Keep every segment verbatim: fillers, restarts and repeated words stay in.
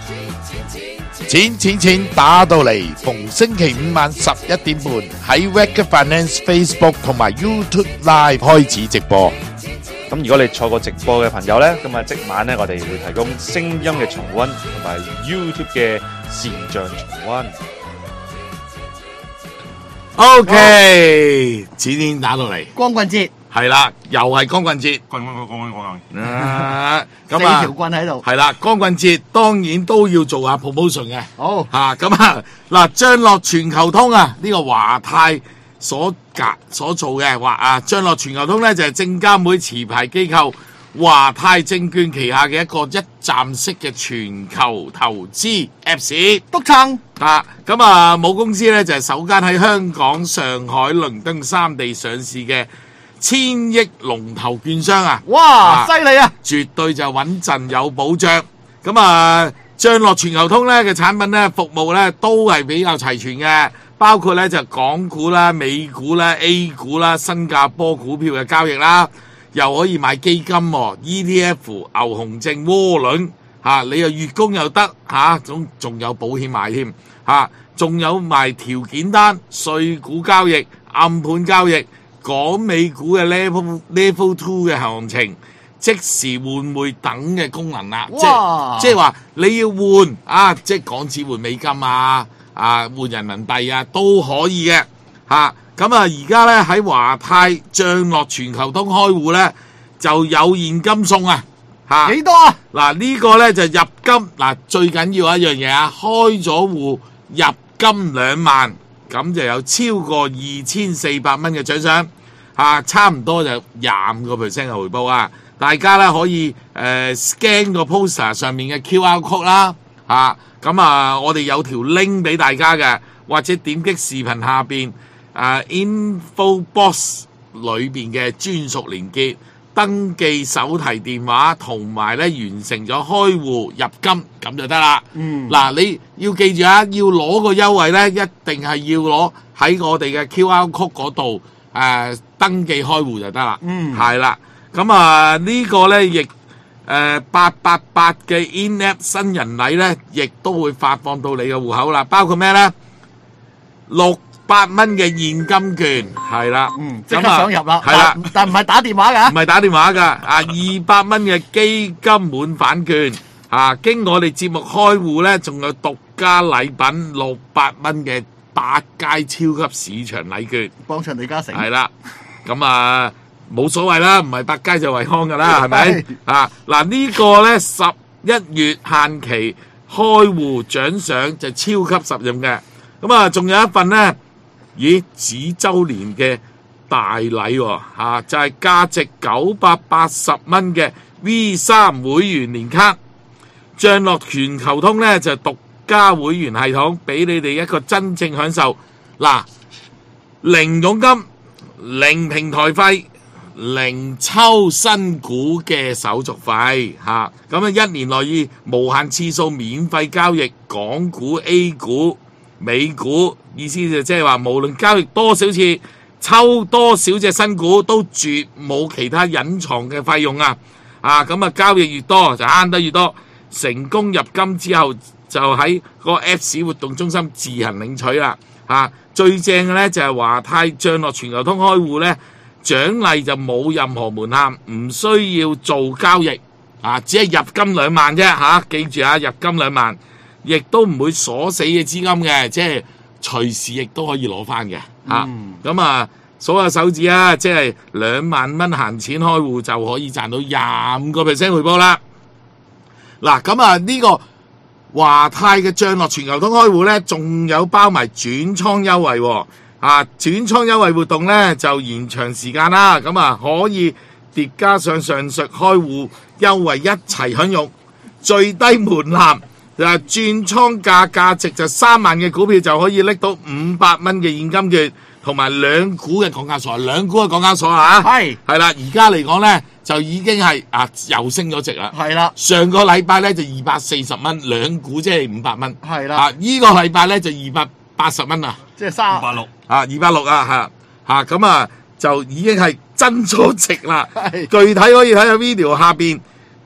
錢錢錢打到嚟，逢星期五晚十一點半喺 Wacker Finance Facebook 同埋 YouTube Live 開始直播。 咁如果你錯過直播嘅朋友呢，咁啊即晚呢，我哋會提供聲音嘅重溫同埋 YouTube 嘅視像重溫。 OK，錢錢打到嚟， 光棍節係啦，又係光棍節。 棍棍棍棍棍棍啊， 四咁啊條棍喺度。 係啦，光棍節當然都要做下 promotion 嘅。 好吓咁啊，嗱，將樂全球通啊，呢個華泰所格所做嘅話啊，將樂全球通咧就係證監會持牌機構華泰證券旗下嘅一個一站式嘅全球投資 Apps。 督撐啊，咁啊，母公司咧就係首間喺香港、上海、倫敦三地上市嘅千億龍頭券商啊！ 哇，犀利啊！ 絕對就穩陣有保障。咁啊，將樂全球通咧嘅產品咧、服務咧都係比較齊全嘅，包括咧就港股啦、美股啦、A 股啦、新加坡股票嘅交易啦，又可以買基金、E T F、牛熊證、窩輪嚇，你又月供又得嚇，仲仲有保險買添嚇，仲有埋條件單、稅股交易、暗盤交易。港美股嘅 level level two 嘅行情，即時換匯等嘅功能啦，即係即係話你要換啊，即係港紙換美金啊，啊換人民幣啊都可以嘅嚇。咁啊，而家咧喺華泰將樂全球通開戶咧就有現金送啊嚇。 幾多啊？ 嗱呢個咧就入金嗱，最緊要一樣嘢啊，開咗戶入金兩萬。咁就有超過二千四百蚊嘅獎賞，啊，差唔多就廿五個 percent 嘅回報啊！大家咧可以誒、呃、scan 個 poster 上面嘅 Q R code 啦，啊，咁啊，我哋有條 link 俾大家嘅，或者點擊視頻下邊啊 info box 裏邊嘅專屬連結，登記手提電話同埋咧完成咗開戶入金咁就得啦。嗯，嗱你要記住啊，要攞個優惠咧，一定係要攞喺我哋嘅 Q R code 嗰度誒登記開戶就得啦。嗯，係啦。咁啊呢個咧亦誒八八八嘅 in-app 新人禮咧，亦都會發放到你嘅戶口啦。包括咩咧？六八蚊嘅現金券係啦， 嗯，即刻想入啦， 係啦， 但唔係打電話㗎， 唔係打電話㗎，啊，二百蚊嘅基金滿返券，啊，經我哋節目開戶咧，仲有獨家禮品六百蚊嘅百佳超級市場禮券， 幫襯李嘉誠， 係啦，咁啊冇所謂啦，唔係百佳就惠康㗎啦，係咪？啊，嗱呢個咧十一月限期開戶獎賞就超級實用嘅，咁啊仲有一份咧。咦，紫周年嘅大禮喎、哦啊、就係、是、價值九百八十蚊嘅 V 三會員年卡，將樂全球通咧就獨家會員系統，俾你哋一個真正享受。嗱，零佣金、零平台費、零抽新股嘅手續費嚇，咁啊一年內以無限次數免費交易港股、A 股、美股，意思就即係話，無論交易多少次，抽多少隻新股，都絕冇其他隱藏嘅費用啊！啊，咁啊，交易越多就慳得越多。成功入金之後，就喺個 Apps 活動中心自行領取啦。啊，最正嘅咧就係華泰將樂全球通開戶咧，獎勵就冇任何門檻，唔需要做交易啊，只係入金兩萬啫嚇、啊，記住啊，入金兩萬。亦都唔會鎖死嘅資金嘅，即係隨時亦都可以攞翻嘅嚇。咁啊，數下手指啊，即係兩萬蚊閒錢開戶就可以賺到廿五個 percent 回報啦。嗱，咁啊呢個華泰嘅將樂全球通開戶咧，仲有包埋轉倉優惠喎。啊，轉倉優惠活動咧就延長時間啦。咁啊可以疊加上上述開戶優惠一齊享用，最低門檻。嗱，轉倉價價值就三萬嘅股票就可以拎到五百蚊嘅現金券，同埋兩股嘅港交所，兩股嘅港交所啊，係係啦，而家嚟講咧就已經係啊又升咗值啦，係啦，上個禮拜咧就二百四十蚊，兩股即係五百蚊，係啦，啊依個禮拜咧就二百八十蚊啊，即係三二百六啊，二百六啊嚇嚇咁啊就已經係增咗值啦，具體可以睇下 video 下邊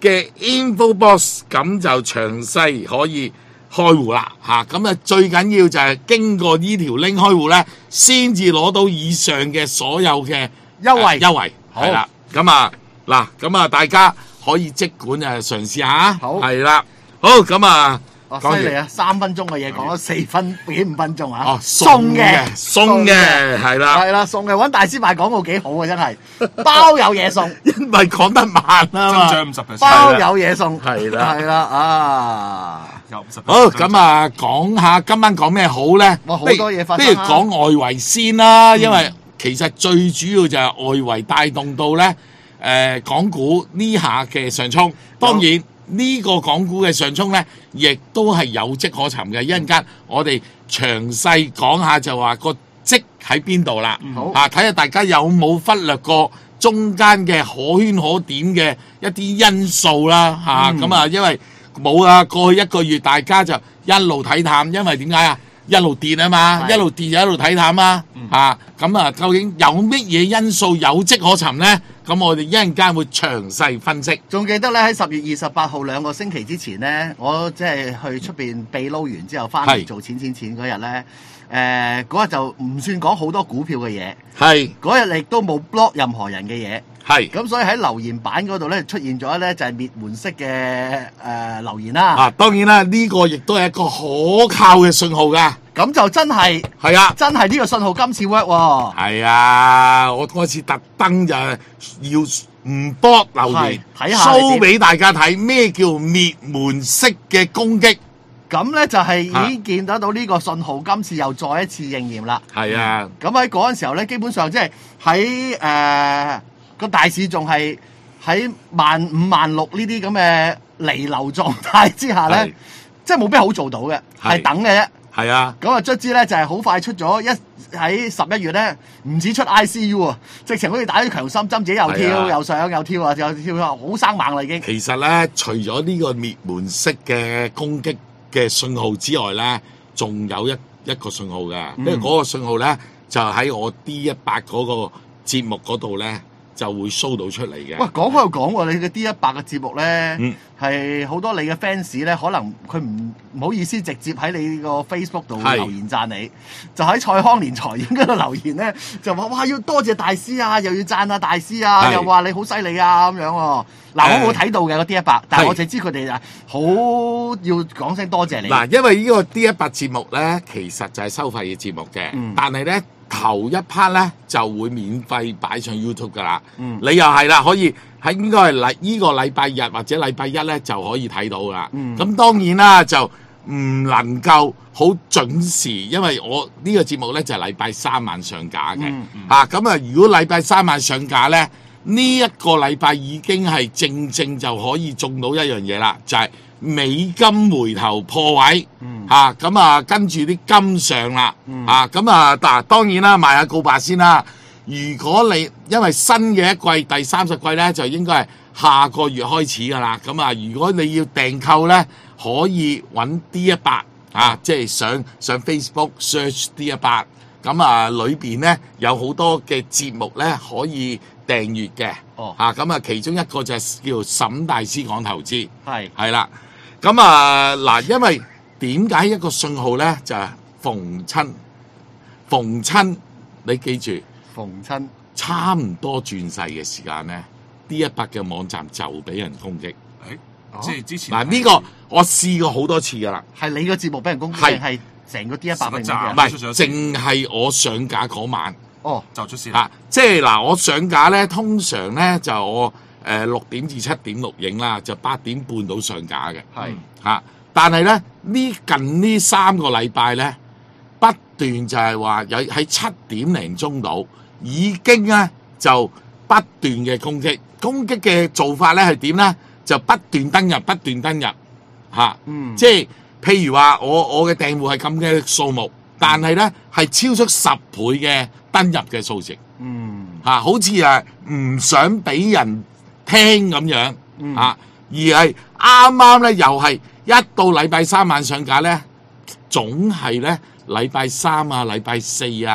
嘅 info box， 咁就詳細可以開戶啦嚇。咁啊最緊要就係經過呢條 link 開戶咧，先至攞到以上嘅所有嘅優惠優惠係啦。咁啊嗱，咁啊大家可以即管啊嘗試下， 好係啦。好咁啊， 哦，犀利啊！三分鐘嘅嘢講咗四分幾五分鐘啊！ 哦， 送嘅送嘅係啦， 係啦，送嘅揾大師賣廣告幾好啊！真係包有嘢送， 因為講得慢啊嘛， 增長五十 percent， 包有嘢送， 係啦係啦啊！ 有五十。 好咁啊，講下今晚講咩好咧？ 哇，好多嘢發生啊！ 不如講外圍先啦，因為其實最主要就係外圍帶動到咧，誒港股呢下嘅上衝。當然呢個港股嘅上衝咧，亦都係有跡可尋嘅。一陣間我哋詳細講下就話個跡喺邊度啦。 好啊，睇下大家有冇忽略過中間嘅可圈可點嘅一啲因素啦。嚇咁啊，因為冇啊，過去一個月大家就一路睇淡，因為點解啊？一路跌啊嘛，一路跌就一路睇淡啊。嚇咁啊，究竟有乜嘢因素有跡可尋咧？咁我哋一陣間會詳細分析。 仲記得咧喺十月二十八號兩個星期之前咧，我即係去出邊秘撈完之後翻嚟做錢錢錢嗰日咧，誒嗰日就唔算講好多股票嘅嘢， 係嗰日亦都冇 block 任何人嘅嘢。 係咁所以喺留言板嗰度咧出現咗咧就係滅門式嘅誒、呃、留言啦。 啊，當然啦，呢、這個亦都係一個可靠嘅信號㗎。 咁就真係係啊， 真係呢個信號今次 work 喎。 係啊，我嗰次特登就係要唔播留言， 睇下 show 俾大家睇咩叫滅門式嘅攻擊。 咁咧就係已經見得到呢個信號，今次又再一次應驗啦。 係啊， 咁喺嗰陣時候咧，基本上即係喺誒個大市仲係喺萬五萬六呢啲咁嘅離流狀態之下咧，即係冇咩好做到嘅，係等嘅啫。 係啊， 咁啊卒之咧就係好快出咗一喺十一月咧，唔止出 I C U 啊，直情好似打啲強心針，自己又跳又上又跳啊，又跳啊，好生猛啦已經。 其實咧，除咗呢個滅門式嘅攻擊嘅信號之外咧，仲有一一個信號嘅，因為嗰個信號咧就喺我 D 一百嗰個節目嗰度咧就會 show 到出嚟嘅。 喂，講開又講喎，你嘅 D 一百嘅節目咧，係好、 嗯、 多你嘅 fans 咧，可能佢唔唔好意思直接喺你個 Facebook 度留言讚你，就喺蔡康年財演嗰度留言咧，就話哇要多謝大師啊，又要讚下大師啊，又話你好犀利啊咁樣喎。嗱，我冇睇到嘅個 D 一百，但係我就知佢哋啊好要講聲多謝你。嗱， 因為呢個 D 一百節目咧，其實就係收費嘅節目嘅，嗯、但係咧頭一 part 咧就會免費擺上 YouTube 噶啦。嗯、你又係啦，可以喺應該係禮呢個禮拜日或者禮拜一咧就可以睇到啦。咁、嗯、當然啦，就唔能夠好準時，因為我呢個節目咧就係禮拜三晚上架嘅。嗯嗯、啊，咁啊，如果禮拜三晚上架咧，呢、這、一個禮拜已經係正正就可以中到一樣嘢啦，就係、是、美金回頭破位， 嗯、 啊，咁啊跟住啲金上啦， 嗯、 啊，咁啊嗱，當然啦，賣下告白先啦。如果你因為新嘅一季第三十季咧，就應該係下個月開始噶啦。咁啊，如果你要訂購咧，可以揾 D 一百啊，即係上上 Facebook search D 一百，咁啊裏邊咧有好多嘅節目咧可以訂閱嘅。哦，嚇咁啊，其中一個就係叫沈大師講投資，係係啦。咁啊嗱，因為點解一個信號咧就係逢親逢親，你記住。 逢親差唔多轉勢嘅時間咧 ，D 一百嘅網站就俾人攻擊。誒、 欸，即係之前嗱呢、這個我試過好多次噶啦。 係你個節目俾人攻擊，定係成個 D 一百俾人攻擊？ 唔係，淨係我上架嗰晚。 哦， 就出事啦。即係嗱，我上架咧，通常咧就我誒六點至七點錄影啦，就八點半到上架嘅。係嚇、啊，但係咧呢近呢三個禮拜咧，不斷就係話有喺七點零鐘度。已經咧就不斷嘅攻擊，攻擊嘅做法咧係點咧？就不斷登入，不斷登入，嚇、啊，嗯、即係譬如話我我嘅訂戶係咁嘅數目，但係咧係超出十倍嘅登入嘅數值，嗯，嚇、啊，好似係唔想俾人聽咁樣，嚇、嗯啊，而係啱啱咧又係一到禮拜三晚上架咧，總係咧禮拜三啊、禮拜四啊。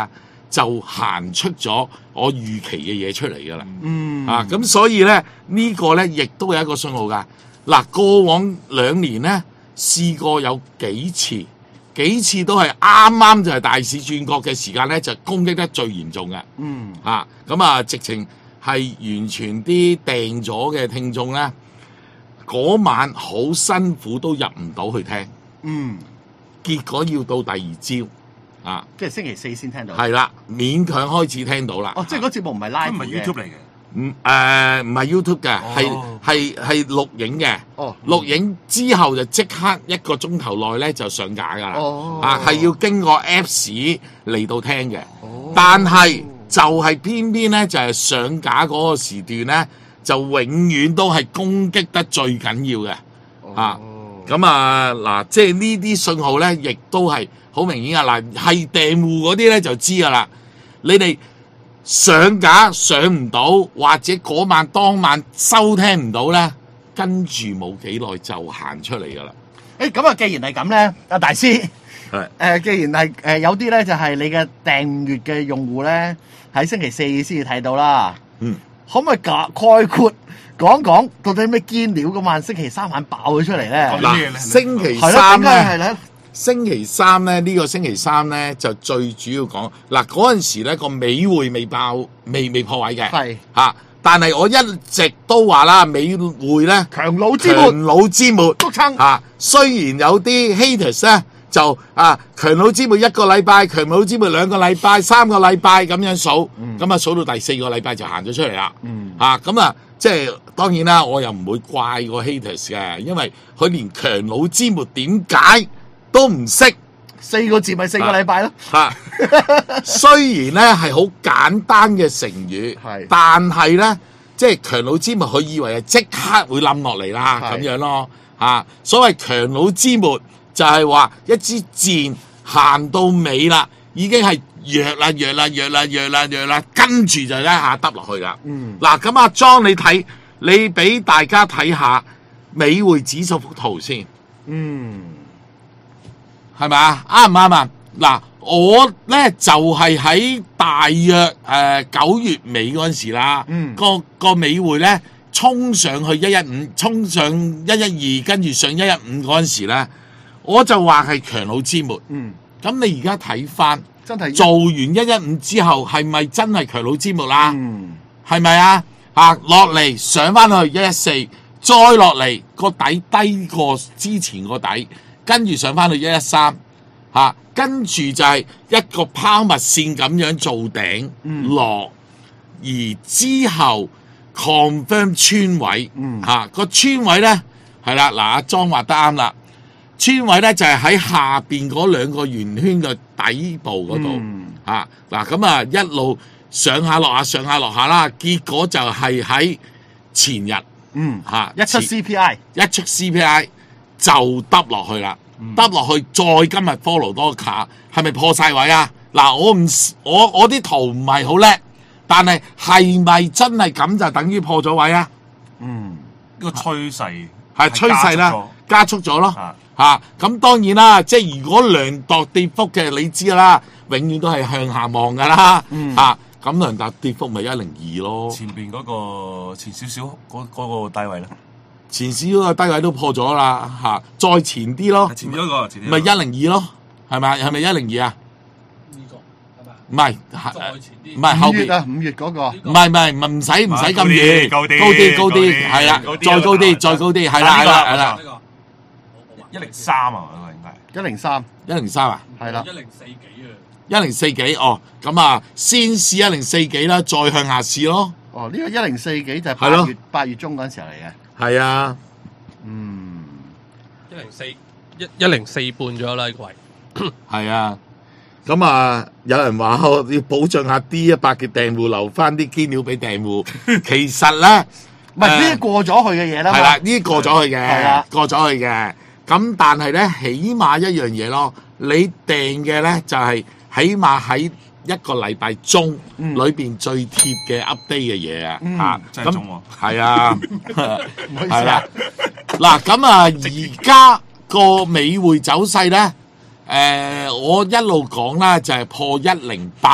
就行出咗我預期嘅嘢出嚟㗎啦。 嗯啊，咁所以咧呢、這個咧亦都有一個信號㗎。嗱，過往兩年咧試過有幾次，幾次都係啱啱就係大市轉角嘅時間咧，就攻擊得最嚴重嘅。 嗯啊，咁啊，直情係完全啲訂咗嘅聽眾咧，嗰晚好辛苦都入唔到去聽， 嗯， 結果要到第二朝啊， 即係星期四先聽到。 係啦，勉強開始聽到啦。 哦，即係嗰節目唔係 live 唔係嘅 YouTube 嚟嘅。 唔誒唔係 YouTube 嘅，係哦係係錄影嘅。 哦錄影之後就即刻一個鐘頭內咧就上架㗎啦。 哦啊，係要經過 Apps 嚟到聽嘅。 哦但係就係偏偏咧就係、上架嗰個時段咧，就永遠都係攻擊得最緊要嘅。啊，咁啊嗱，即係呢啲信號咧，亦都係好明顯啊！嗱，係訂戶嗰啲咧就知㗎啦。你哋上架上唔到，或者嗰晚當晚收聽唔到咧，跟住冇幾耐就行出嚟㗎啦。 誒咁啊，既然係咁咧，阿大師， 係誒，既然係誒有啲咧就係你嘅訂閱嘅用戶咧，喺星期四先至睇到啦。 嗯， 可唔可以概概括講講到底咩堅料嗰晚星期三晚爆咗出嚟咧？ 講咩咧嗱，星期係咯， 三點解係咧， 咧？ 星期三咧，呢、個星期三咧就最主要講嗱，嗰陣時咧個美匯未爆，未未破位嘅， 係嚇。但係我一直都話啦，美匯咧強弩之末， 強弩之末督撐。 啊，雖然有啲 haters 咧就啊強弩之末一個禮拜，強弩之末兩個禮拜，三個禮拜咁樣數，咁啊數到第四個禮拜就行咗出嚟啦。 嗯啊咁啊，即係當然啦，我又唔會怪個 haters 嘅，因為佢連強弩之末點解都唔識。 四個字咪四個禮拜咯。 啊，雖然咧係好簡單嘅成語， 係但係咧即係強弩之末，佢以為係即刻會冧落嚟啦， 係咁樣咯。啊，所謂強弩之末就係話一支箭行到尾啦，已經係弱啦弱啦弱啦弱啦弱啦，跟住就一下耷落去啦。 嗯嗱，咁阿莊你睇，你俾大家睇下美匯指數幅圖先。 嗯， 係咪啊？啱唔啱啊？嗱，我咧就係、是、喺大約誒九、呃、月尾嗰陣時啦， 嗯個個美匯咧衝上去一一五，衝上一一二，跟住上一一五嗰陣時咧，我就話係強弩之末。 嗯， 咁你而家睇翻真係做完一一五之後，係咪真係強弩之末啦？ 嗯係咪啊？啊落嚟上翻去一一四，再落嚟個底低過之前個底，跟住上翻去一一三，嚇，跟住就係一個拋物線咁樣做頂、 嗯落，而之後 confirm 穿位， 嗯嚇個穿位咧係啦，嗱阿莊話得啱啦，穿位咧就係喺下邊嗰兩個圓圈嘅底部嗰度。 嗯啊，嗱咁啊一路上下落下上下落下啦，結果就係喺前日嗯嚇一出 C P I 一出 C P I 就耷落去啦，耷落去再今日 follow 多個卡，係咪破晒位啊？嗱，我唔我我啲圖唔係好叻，但係係咪真係咁就等於破咗位啊？ 嗯呢個趨勢係趨勢啦，加速咗咯啊嚇。咁當然啦，即係如果量度跌幅嘅，你知啦，永遠都係向下望噶啦嗯嚇。咁量度跌幅咪一零二咯， 前邊嗰個前少少嗰嗰個低位咧， 前市嗰個低位都破咗啦嚇，再前啲咯， 前邊嗰個前邊咪一零二咯，係咪？係咪一零二啊？ 呢個係咪？ 唔係， 再前啲唔係後邊， 五月啊，五月嗰個唔係唔係唔唔使唔使咁遠， 高啲高啲高高啲啲，係啦高，啲再高啲再高啲，係啦係啦係啦， 呢個一零三啊，嗰個應該係一零三一零三啊， 係啦一，零四幾啊？ 一零四幾哦，咁啊先試一零四幾啦，再向下試咯， 哦呢個一零四幾就係係咯八月八月中嗰陣時候嚟嘅。 係啊。 嗯， 一零四一一零四半左右啦，呢個位。 係啊，咁啊，有人話我要保障下 D 一百嘅訂戶，留翻啲堅料俾訂戶。其實咧， 唔係呢誒啲過咗去嘅嘢啦嘛。 係啦，呢啲過咗去係啦嘅，過咗去嘅。咁但係咧，起碼一樣嘢咯，你訂嘅咧就係、起碼喺一個禮拜中嗯裏邊最貼嘅 update 嘅嘢啊， 嗯嚇咁真係中喎係啊， 唔好意思係啦啊。。 嗱咁啊，而家個美匯走勢咧，誒、我一路講啦，就係破一零八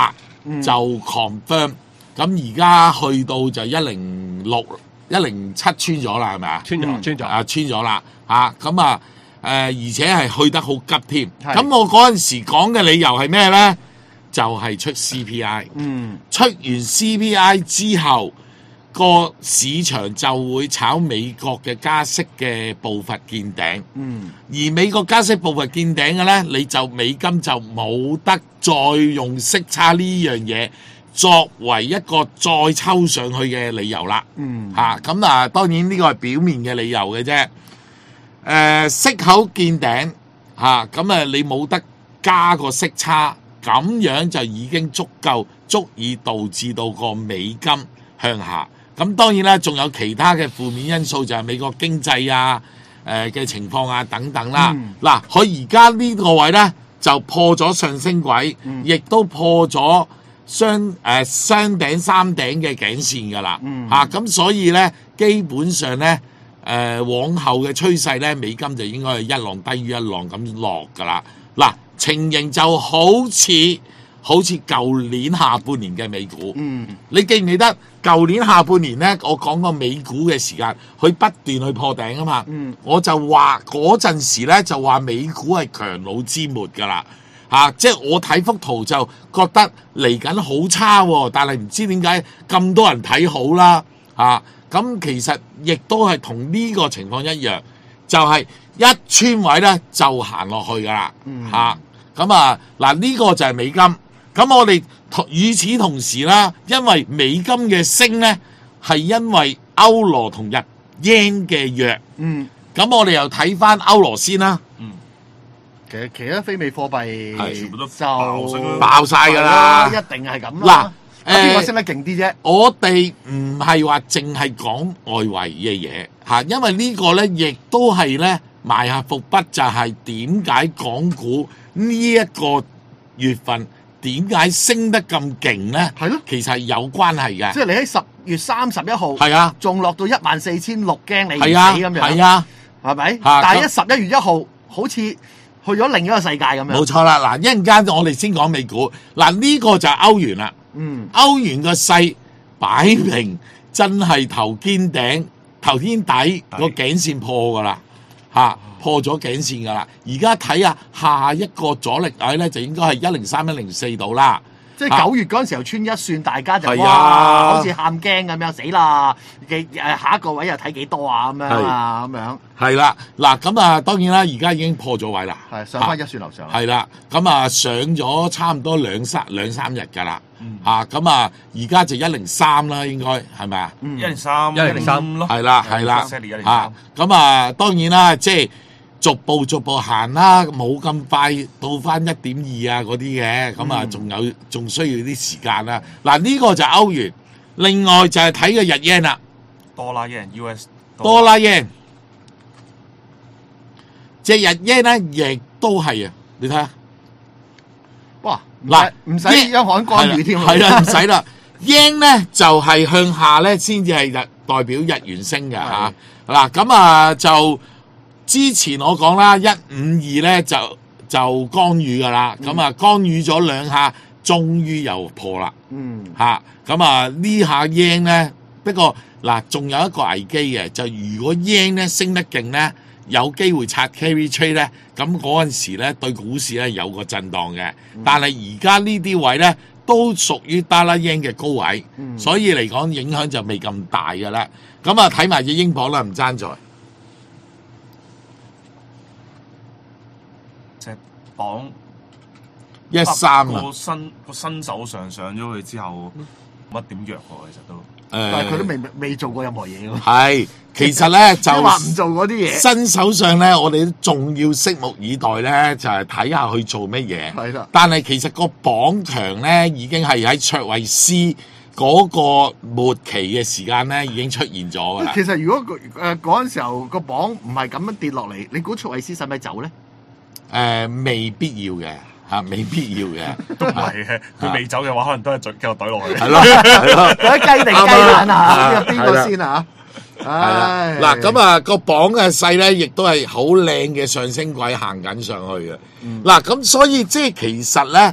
就 confirm，咁而家去到就一零六、一零七穿咗啦，係咪啊？ 穿咗穿咗啊，穿咗啦嚇，咁啊誒、呃，而且係去得好急添。 係咁我嗰陣時講嘅理由係咩咧？就係、是、出 C P I， 嗯， 出完 C P I 之後，個市場就會炒美國嘅加息嘅步伐見頂。 嗯， 而美國加息步伐見頂嘅咧，你就美金就冇得再用息差呢樣嘢作為一個再抽上去嘅理由啦。 嗯， 嚇咁啊，當然呢個係表面嘅理由嘅啫。誒、呃、息口見頂嚇，咁啊你冇得加個息差，咁樣就已經足夠足以導致到個美金向下。咁當然啦，仲有其他嘅負面因素，就係美國經濟啊、誒嘅情況啊等等啦。嗱、佢而家呢個位咧就破咗上升軌，亦、都破咗雙誒雙頂三頂嘅頸線㗎啦。嚇咁、所以咧，基本上咧誒、往後嘅趨勢咧，美金就應該係一浪低於一浪咁落㗎啦。嗱，情形就好似好似舊年下半年嘅美股。 嗯， 你記唔記得舊年下半年咧，我講過美股嘅時間，佢不斷去破頂啊嘛。 嗯， 我就話嗰陣時咧，就話美股係強弩之末㗎啦。嚇、即係我睇幅圖就覺得嚟緊好差喎、但係唔知點解咁多人睇好啦。嚇、咁其實亦都係同呢個情況一樣，就係、一穿位咧就行落去㗎啦。嚇、咁啊嗱，呢、個就係美金。咁我哋同與此同時啦，因為美金嘅升咧係因為歐羅同日 yen 嘅弱。 嗯， 咁我哋又睇翻歐羅先啦。 其實其他非美貨幣係全部都就爆升啦爆晒㗎啦係一定係咁啦。 嗱咁邊個誒升得勁啲啫？ 我哋唔係話淨係講外圍嘅嘢嚇，因為呢個咧亦都係咧埋下伏筆，就係點解港股呢一個月份點解升得咁勁咧？ 係咯， 其實係有關係嘅。 即係你喺十月三十一號係啊， 仲落到一萬四千六，驚你唔死係啊， 咁樣， 係啊， 係咪？ 嚇但係一十一月一號好似去咗另一個世界咁樣。 冇錯啦。嗱，一陣間我哋先講美股。嗱，呢個就係歐元啦。 嗯， 歐元個勢擺明真係頭肩頂、頭肩底個頸線破噶啦，嚇、破咗頸線噶啦。而家睇下下一個阻力位咧，就應該係一零三、一零四度啦。 即係九月嗰陣時候穿一算，大家就係哇， 啊好似喊驚咁樣，死啦！幾誒下一個位又睇幾多啊？咁樣啊，咁樣係啦，嗱咁啊，當然啦，而家已經破咗位啦， 係上翻一算樓上。 係啦，咁啊上咗差唔多兩三兩三日㗎啦，嚇咁啊，而家就一零三啦，應該係咪啊？ 嗯一零三一零三咯， 係啦，係啦， 一零嚇三咁啊，當然啦，即係逐步逐步行啦，冇咁快到翻一點二啊嗰啲嘅，咁啊仲有仲需要啲時間啦。嗱，呢個就係歐元，另外就係睇個日 yen 啦， 多啦，yen U S 多啦 yen，隻日 yen 咧亦都係啊，你睇下。 哇！唔嗱使唔使央行干預添喎係啦，唔使啦。yen 咧就係、向下咧，先至係日代表日元升嘅嚇。嗱咁啊，就之前我講啦，一五二咧就就干預噶啦。咁啊、干預咗兩下，終於又破啦嗯， 嚇。咁啊呢下 yen 咧，不過嗱仲有一個危機嘅，就如果 yen 咧升得勁咧，有機會拆 carry trade 咧，咁嗰陣時咧對股市咧有個震盪嘅。但係而家呢啲位咧都屬於 dollar yen 嘅高位，所以嚟講影響就未咁大嘅啦。咁啊睇埋隻英鎊啦，唔爭在。 隻榜一三啊， 個新個新手上上咗去之後，乜點弱喎？其實都誒但係佢都未未做過任何嘢喎。 係，其實咧即係話唔就做嗰啲嘢。 新手上咧，我哋都仲要拭目以待咧，就係睇下去做乜嘢。 係啦但係其實個榜強咧，已經係喺卓慧思嗰個末期嘅時間咧，已經出現咗㗎啦。 其實如果誒嗰陣時候個榜唔係咁樣跌落嚟，你估卓慧思使唔使走咧？ 誒、未必要嘅嚇，未必要嘅， 都唔係嘅。佢未走嘅話，可能都係繼續懟落去。 係咯，係咯。 嗰啲雞定雞蛋啊？ 啱啊邊個先啊？ 係啦，嗱咁啊個榜嘅勢咧，亦都係好靚嘅上升軌行緊上去嘅。嗱咁、所以即係其實咧，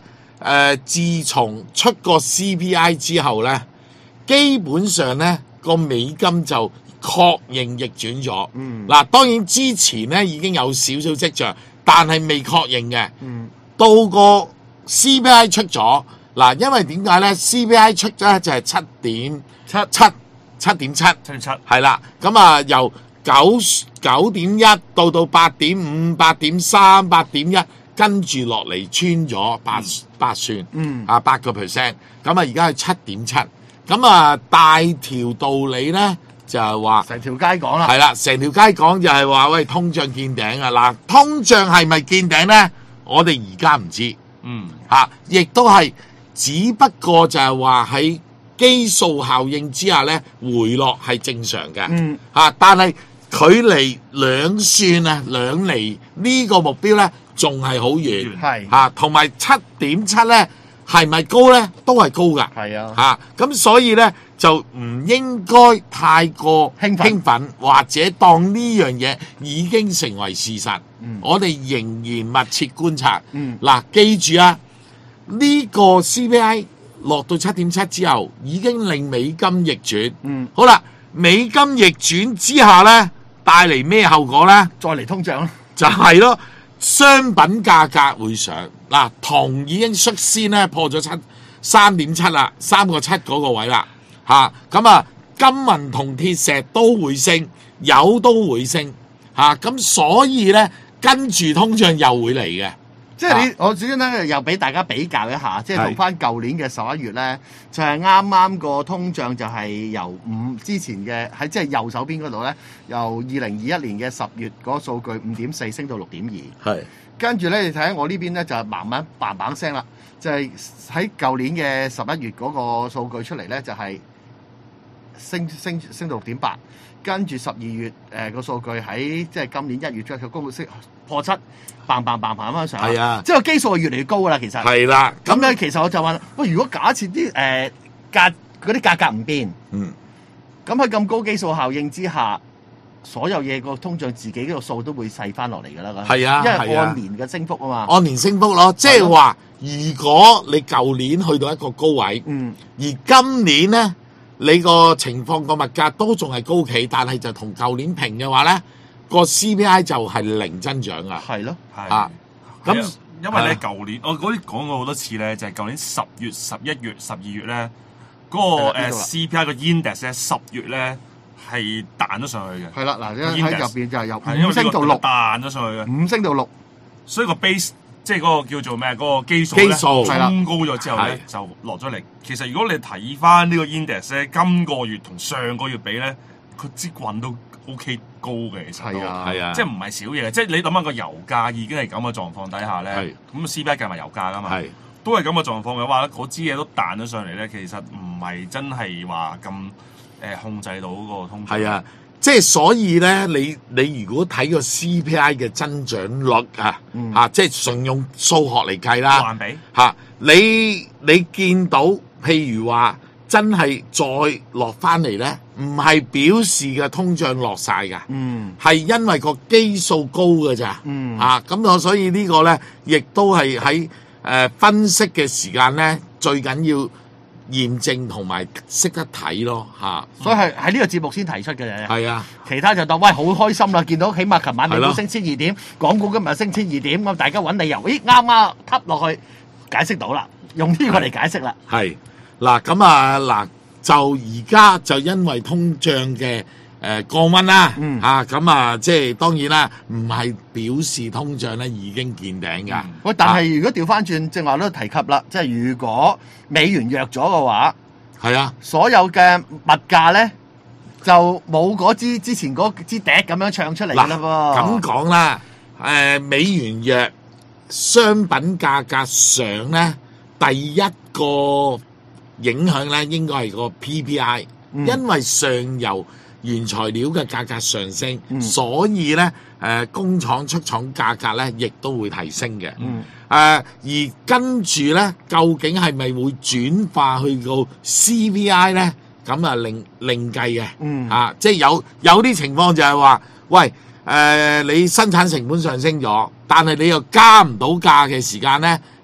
呃、自從出個 C P I 之後咧，基本上咧個美金就確認逆轉咗。 嗯， 嗱，當然之前咧已經有少少跡象，但係未確認嘅。 嗯， 到個 C P I 出咗，嗱，因為點解咧 ？C P I 出咗就係七點七七七點七， 七點七係啦。咁啊，由九九點一到到八點五、八點三、八點一，跟住落嚟穿咗八八算， 嗯啊八個 percent。咁啊，而家係七點七。咁啊，大條道理咧就係話。 成條街講啦。 係啦，成條街講就係話喂，通脹見頂啊！嗱，通脹係咪見頂咧？我哋而家唔知， 嗯嚇，亦都係只不過就係話喺基數效應之下咧，回落係正常嘅， 嗯嚇。但係距離兩算啊，兩厘呢個目標咧，仲係好遠， 係嚇。同埋七點七咧，係咪高咧？都係高㗎。 係啊。 嚇，咁所以咧就唔應該太過興奮興奮，或者當呢樣嘢已經成為事實。 嗯我哋仍然密切觀察。 嗯嗱，記住啊，呢、個 C P I 落到七點七之後，已經令美金逆轉。 嗯， 好啦，美金逆轉之下咧，帶嚟咩後果咧？ 再嚟通脹啦。 就係咯，商品價格會上。嗱，銅已經率先咧破咗七三點七啦，三個七嗰個位啦，嚇咁啊，金銀銅鐵石都會升，油都會升，嚇、咁所以咧跟住通脹又會嚟嘅。 即係你，我先咧又俾大家比較一下，即係同翻舊年嘅十一月咧，就係啱啱個通脹就係由五之前嘅喺即係右手邊嗰度咧，由二零二一年嘅十月嗰個數據五點四升到六點二， 係跟住咧你睇下我呢邊咧就係慢慢嘭嘭聲啦，就係喺舊年嘅十一月嗰個數據出嚟咧就係升升升到六點八，跟住十二月誒個數據喺即係今年一月出佢公布息破七。嘭嘭嘭嘭咁樣上， 係啊即係個基數係越嚟越高㗎啦。其實係啦， 咁咧，其實我就話喂，如果假設啲誒價嗰啲價格唔變， 嗯， 咁喺咁高基數效應之下，所有嘢個通脹自己嗰個數都會細翻落嚟㗎啦。 係啊因為係啊按年嘅升幅啊嘛。 按年升幅咯，即係話如果你舊年去到一個高位， 嗯， 而今年咧你個情況個物價都仲係高企，但係就同舊年平嘅話咧，個 C P I 就係零增長啊。 係咯， 係啊咁咁因為咧係舊年我嗰啲講過好多次咧，就係舊年十月、十一月、十二月咧嗰個誒係啦呢度啦 C P I 個 index 咧，十月咧係彈咗上去嘅， 係啦，嗱，喺 Index 喺入邊就係由係因為呢個五升到六， 彈咗上去嘅， 五升到六， 所以個 base 即係嗰個叫做咩？嗰個基數咧基數係啦衝高咗之後咧係就落咗嚟。其實如果你睇翻呢個 index 咧，今個月同上個月比咧，佢支棍都 OK 高嘅，其實都係啊， 係啊， 即係唔係少嘢，即係你諗下個油價已經係咁嘅狀況底下咧係， 咁 C P I 計埋油價噶嘛， 係都係咁嘅狀況嘅話，嗰支嘢都彈咗上嚟咧，其實唔係真係話咁誒控制到個通脹。 係啊，即係所以咧，你你如果睇個 C P I 嘅增長率啊， 嗯啊，即係純用數學嚟計啦， 環比嚇、你你見到譬如話真係再落翻嚟咧，唔係表示嘅通脹落晒㗎， 嗯係因為個基數高㗎咋， 嗯啊，咁我所以呢個咧，亦都係喺誒分析嘅時間咧，最緊要驗證同埋識得睇咯，嚇、 所以係喺呢個節目先提出嘅啫。 係啊， 其他就當喂好開心啦，見到起碼琴晚美係咯股升千二點，港股今日升千二點，咁大家揾理由，咦啱啱揼落去解釋到啦，用呢個嚟解釋啦。 係嗱，咁啊嗱，就而家就因為通脹嘅誒降溫啦， 嗯嚇咁啊，即係當然啦，唔係表示通脹咧已經見頂㗎。 嗯喂，但係如果調翻轉，正話都提及啦，即係如果美元弱咗嘅話， 係啊， 所有嘅物價咧就冇嗰支之前嗰支笛咁樣唱出嚟㗎啦噃。 咁講啦，誒、美元弱，商品價格上咧，第一個影響咧應該係個 P P I，、 嗯因為上游原材料嘅價格上升， 嗯所以咧誒、工廠出廠價格咧亦都會提升嘅。誒、 嗯而跟住咧，究竟係咪會轉化去到 C P I 咧？咁啊另另計嘅。 嗯啊，即係有有啲情況就係話，喂，誒、你生產成本上升咗，但係你又加唔到價嘅時間咧，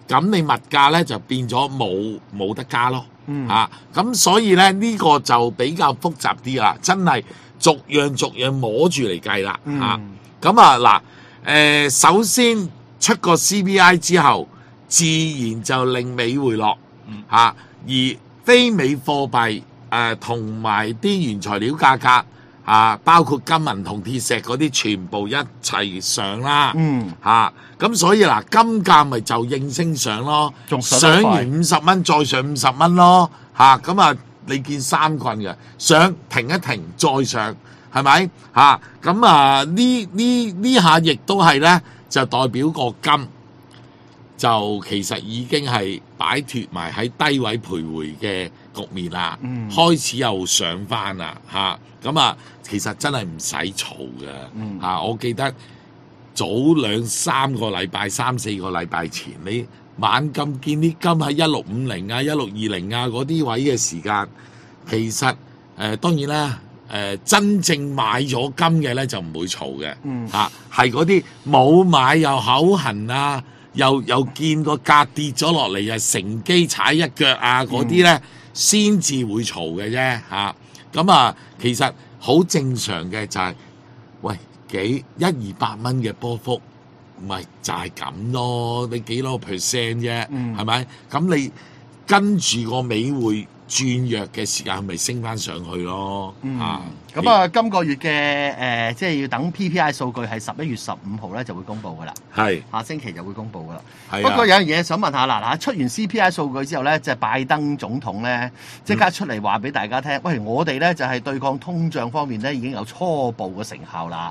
咁你物價咧就變咗冇冇得加咯。 嗯啊，咁所以咧呢、這個就比較複雜啲啦，真係逐樣逐樣摸住嚟計啦。 嗯啊，咁啊嗱，誒、呃、首先出個 C P I 之後，自然就令美回落。 嗯啊，而非美貨幣誒同埋啲原材料價格啊，包括金銀銅鐵石嗰啲，全部一齊上啦。 嗯， 嚇，咁、所以嗱，金價咪就應聲上咯， 仲上得快上完五十蚊再上五十蚊咯，嚇，咁啊你見三棍嘅，上停一停再上，係咪嚇？咁啊呢呢呢下亦都係咧，就代表個金就其實已經係擺脱埋喺低位徘徊嘅局面啦， 嗯開始又上翻啦嚇，咁啊其實真係唔使嘈嘅嚇、 嗯啊我記得早兩三個禮拜、三四個禮拜前，你猛咁見啲金喺一六五零啊、一六二零啊嗰啲位嘅時間，其實誒、呃、當然啦，誒、呃、真正買咗金嘅咧就唔會嘈嘅， 嗯嚇係嗰啲冇買又口痕啊，又又見個價跌咗落嚟，又乘機踩一腳啊嗰啲咧，先至會嘈嘅啫嚇。咁啊，其實好正常嘅就係、喂幾一二百蚊嘅波幅，咪就係咁咯。你幾多個 percent 啫， 嗯係咪？咁你跟住個美匯轉弱嘅時間，咪升翻上去咯。 嗯啊， 咁啊，今個月嘅誒、呃即係要等 P P I 數據係十一月十五號咧就會公布噶啦， 係下星期就會公布噶啦。 係不過啊， 有樣嘢想問下啦，嗱出完 C P I 數據之後咧，即係拜登總統咧即刻出嚟話俾大家聽，喂，我哋咧就係對抗通脹方面咧已經有初步嘅成效啦。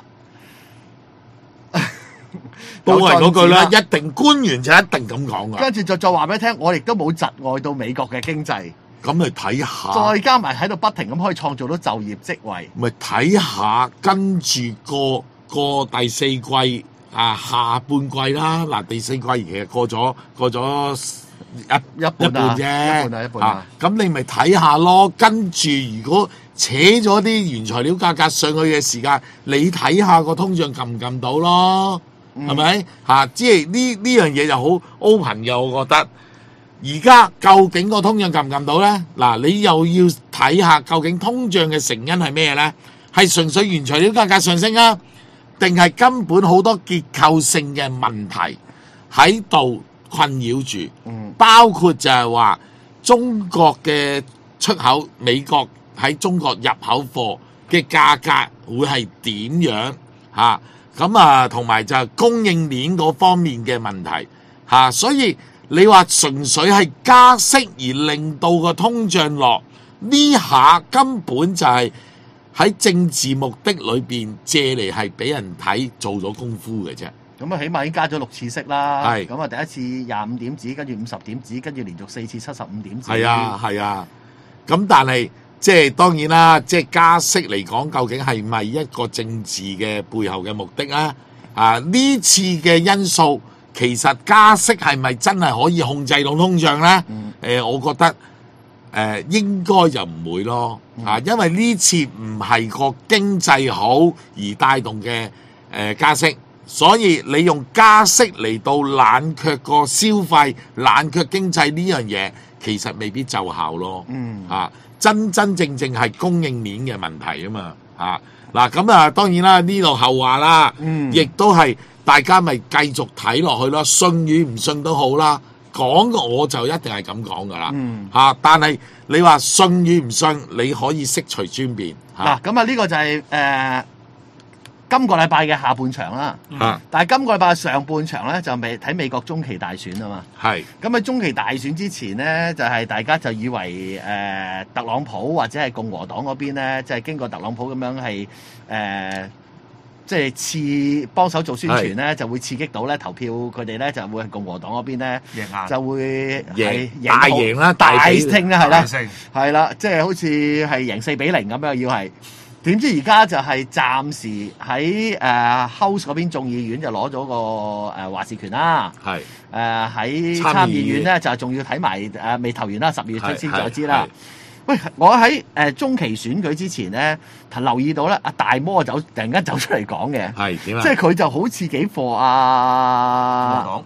都係嗰句啦， 有進展一定官員就一定咁講噶。 跟住就再話俾你聽，我亦都冇窒礙到美國嘅經濟， 咁咪睇下。 再加埋喺度不停咁可以創造到就業職位。 咪睇下跟住個個第四季啊下半季啦，嗱第四季其實過咗過咗一一半啊啫， 一半啊一半啊咁你咪睇下咯。跟住如果扯咗啲原材料價格上去嘅時間，你睇下個通脹撳唔撳到咯，係咪嚇？即係呢呢樣嘢就好 open 嘅，我覺得。而家究竟個通脹撳唔撳到咧？嗱，你又要睇下究竟通脹嘅成因係咩咧？係純粹原材料價格上升啊，定係根本好多結構性嘅問題喺度困擾住？ 嗯包括就係話中國嘅出口，美國喺中國入口貨嘅價格會係點樣嚇？咁啊，同埋就係供應鏈嗰方面嘅問題嚇、啊，所以你話純粹係加息而令到個通脹落呢下，根本就係喺政治目的裏邊借嚟係俾人睇做咗功夫嘅啫。 咁啊，起碼已經加咗六次息啦。 係咁啊，第一次廿五點子，跟住五十點子，跟住連續四次七十五點子。 係啊，係啊。咁但係即係當然啦，即係加息嚟講，究竟係咪一個政治嘅背後嘅目的啊？啊，呢次嘅因素其實加息係咪真係可以控制到通脹咧？誒、 嗯呃，我覺得誒、呃、應該就唔會咯。啊，因為呢次唔係個經濟好而帶動嘅誒、呃、加息。所以你用加息嚟到冷卻個消費、冷卻經濟呢樣嘢，其實未必奏效咯。 嗯啊，真真正正係供應鏈嘅問題啊嘛。啊，嗱咁啊，當然啦，呢度後話啦， 嗯亦都係大家咪繼續睇落去咯，信與唔信都好啦。講我就一定係咁講噶啦。 嗯啊，但係你話信與唔信，你可以悉隨尊便。 嗱， 嚇咁啊，呢個就係、誒、今個禮拜嘅下半場啦。 嚇但係今個禮拜上半場咧就未睇美國中期大選啊嘛。 係咁喺中期大選之前咧，就係、大家就以為誒、特朗普或者係共和黨嗰邊咧，即係經過特朗普咁樣係誒。即係刺幫手做宣傳咧，就會刺激到咧投票佢哋咧就會係共和黨嗰邊咧贏硬就會贏係大贏啦，大大比勝啦，係啦， 勝係啦，即係好似係贏四比零咁樣要係。點知而家就係暫時喺誒、呃 House 嗰邊眾議院就攞咗個誒、呃、話事權啦。 係誒喺參議參議院咧院就仲要睇埋誒未投完啦，十月係先再知啦係。 喂，我喺誒、呃、中期選舉之前咧，留意到咧，阿大魔走突然間走出嚟講嘅， 係點啊？ 即係佢就好似幾貨啊講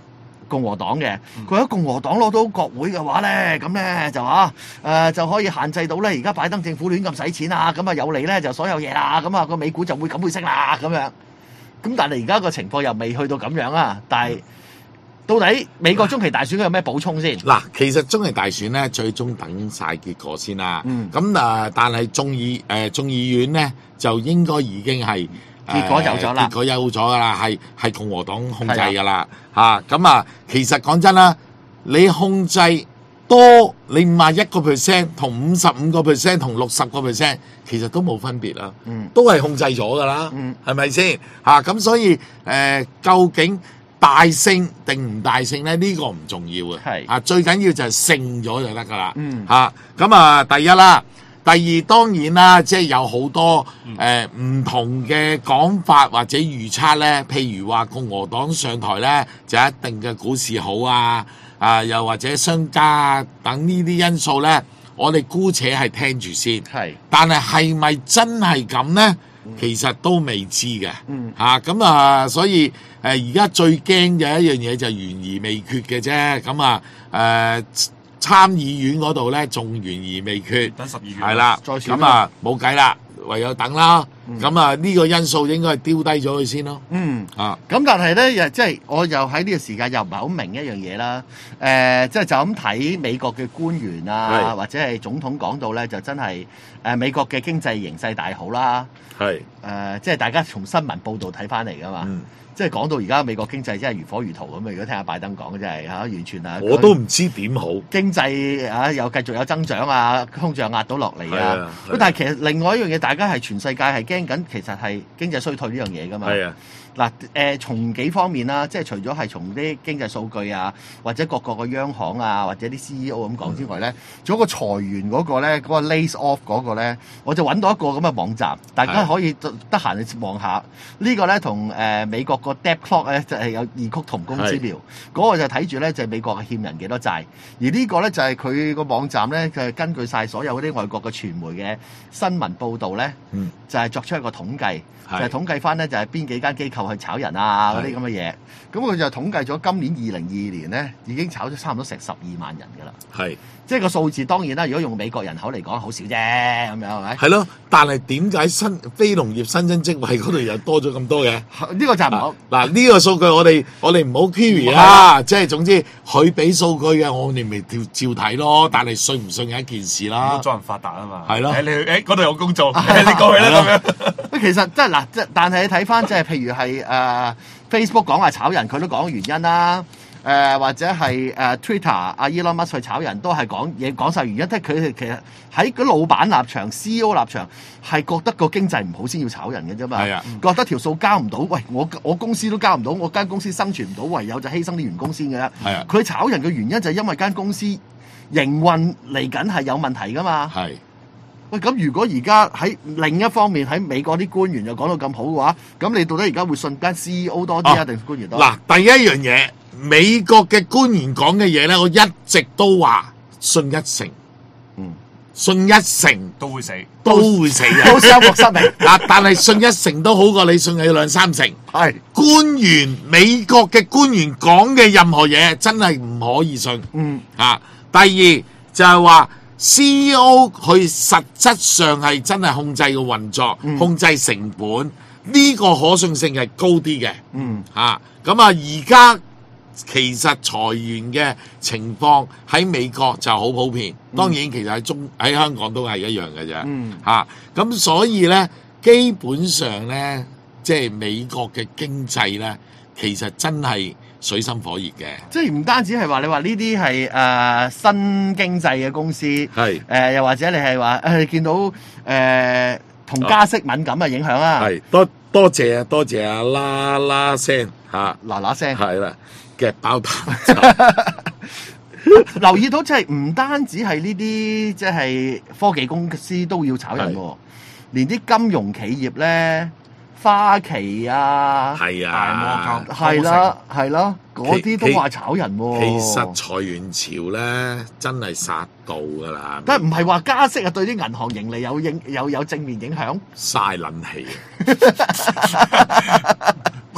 共和黨嘅。佢喺共和黨攞到國會嘅話咧，咁咧就嚇誒、呃、就可以限制到咧而家拜登政府亂咁使錢啊，咁啊有利咧就所有嘢啦，咁啊個美股就會咁會升啦咁樣。咁但係而家個情況又未去到咁樣啊，但係。到底美國中期大選有咩補充先？ 嗱，其實中期大選咧，最終等晒結果先啦。咁啊、嗯，但係眾議誒、呃、眾議院咧，就應該已經係、呃、 結果有咗啦， 結果有咗噶啦，係係共和黨控制噶啦嚇。咁啊，其實講真啦，你控制多你五十一個 percent 同五十五個 percent 同六十個 percent，其實都冇分別啦。嗯，都係控制咗噶啦。嗯，係咪先嚇？咁所以誒、呃，究竟大勝定唔大勝咧？呢、這個唔重要嘅，係啊，最緊要就係勝咗就得噶啦。嗯，嚇咁啊，第一啦，第二當然啦，即係有好多誒唔、呃、同嘅講法或者預測咧。譬如話共和黨上台咧，就一定嘅股市好啊，啊又或者商家等呢啲因素咧，我哋姑且係聽住先。係，但係係咪真係咁咧？其實都未知嘅，嚇咁啊，所以誒而家最驚嘅一樣嘢就係懸而未決嘅啫。咁啊誒參議院嗰度咧仲懸而未決， 等十二月係啦，咁啊冇計啦，唯有等啦。咁啊呢個因素應該係丟低咗佢先咯。嗯啊， 咁但係咧又即係我又喺呢個時間又唔係好明一樣嘢啦。誒即係就咁睇美國嘅官員啊，或者係總統講到咧，就真係誒美國嘅經濟形勢大好啦。係誒、呃，即係大家從新聞報導睇翻嚟噶嘛，嗯、即係講到而家美國經濟真係如火如荼咁啊！如果聽下拜登講，真係嚇完全啊， 我都唔知點好經濟啊，又繼續有增長啊，通脹壓到落嚟啊！咁、啊、但係其實另外一樣嘢，大家係全世界係驚緊，其實係經濟衰退呢樣嘢噶嘛。係啊。嗱誒，從幾方面啦，即係除咗係從啲經濟數據啊，或者各個嘅央行啊，或者啲 C E O 咁講之外咧，仲有個裁員嗰個咧，嗰個 lays off 嗰個咧，我就揾到一個咁嘅網站，大家可以得得閒去望下。呢個咧同誒美國個 debt clock 咧就係有異曲同工之妙。嗰個就睇住咧就係美國係欠人幾多債，而呢個咧就係佢個網站咧就係根據晒所有嗰啲外國嘅傳媒嘅新聞報導咧，就係作出一個統計。就係統計翻咧，就係邊幾間機構去炒人啊嗰啲咁嘅嘢。咁佢就統計咗今年二零二二年咧，已經炒咗差唔多成十二萬人㗎啦。係，即係個數字當然啦。如果用美國人口嚟講，好少啫，咁樣係咪？係咯，但係點解新非農業新增職位嗰度又多咗咁多嘅？ 呢個就唔好。嗱， 呢個數據我哋我哋唔好 query 啦。即係總之佢俾數據嘅，我哋咪照照睇咯。但係信唔信係一件事啦。 助人發達啊嘛。 係咯。 誒你誒嗰度有工做，你過去啦咁樣。 其實即係嗱，即係但係你睇翻即係譬如係誒、呃、Facebook 講話炒人，佢都講原因啦。誒、呃、或者係誒、呃、Twitter 阿 Elon Musk 去炒人都係講嘢講晒原因，即係佢哋其實喺個老闆立場、C E O 立場係覺得個經濟唔好先要炒人嘅啫嘛。係啊，覺得條數交唔到，喂我我公司都交唔到，我間公司生存唔到，唯有就犧牲啲員工先嘅啦。係啊，佢炒人嘅原因就係因為間公司營運嚟緊係有問題噶嘛。係。喂，咁如果而家喺另一方面喺美國啲官員又講到咁好嘅話，咁你到底而家會信間 C E O 多啲啊，定官員多？ 嗱，第一樣嘢，美國嘅官員講嘅嘢咧，我一直都話信一成，嗯，信一成都會死， 都會死嘅， 都收穫失明。 嗱，但係信一成都好過你信有兩三成。係官員，美國嘅官員講嘅任何嘢真係唔可以信。嗯，啊，第二就係話。C E O 佢實質上係真係控制個運作，嗯、控制成本，呢、這個可信性係高啲嘅。嗯，嚇咁啊！而家其實裁員嘅情況喺美國就好普遍，嗯、當然其實喺中喺香港都係一樣嘅啫。嗯，嚇咁、啊、所以咧，基本上咧，即係美國嘅經濟咧，其實真係水深火熱嘅， 即係唔單止係話你話呢啲係誒新經濟嘅公司，係誒、呃、又或者你係話誒見到誒同、呃、加息敏感嘅影響啊， 係多多謝啊，多謝啊啦啦聲嚇， 嗱嗱聲係啦嘅包頭， 留意到即係唔單止係呢啲即係科技公司都要炒人喎，連啲金融企業咧。花旗啊， 係啊， 係啦，係啦，嗰啲都話炒人喎。 其實裁員潮咧，真係殺到㗎啦。 但係唔係話加息啊，對啲銀行盈利有影有有正面影響？ 嘥撚氣啊！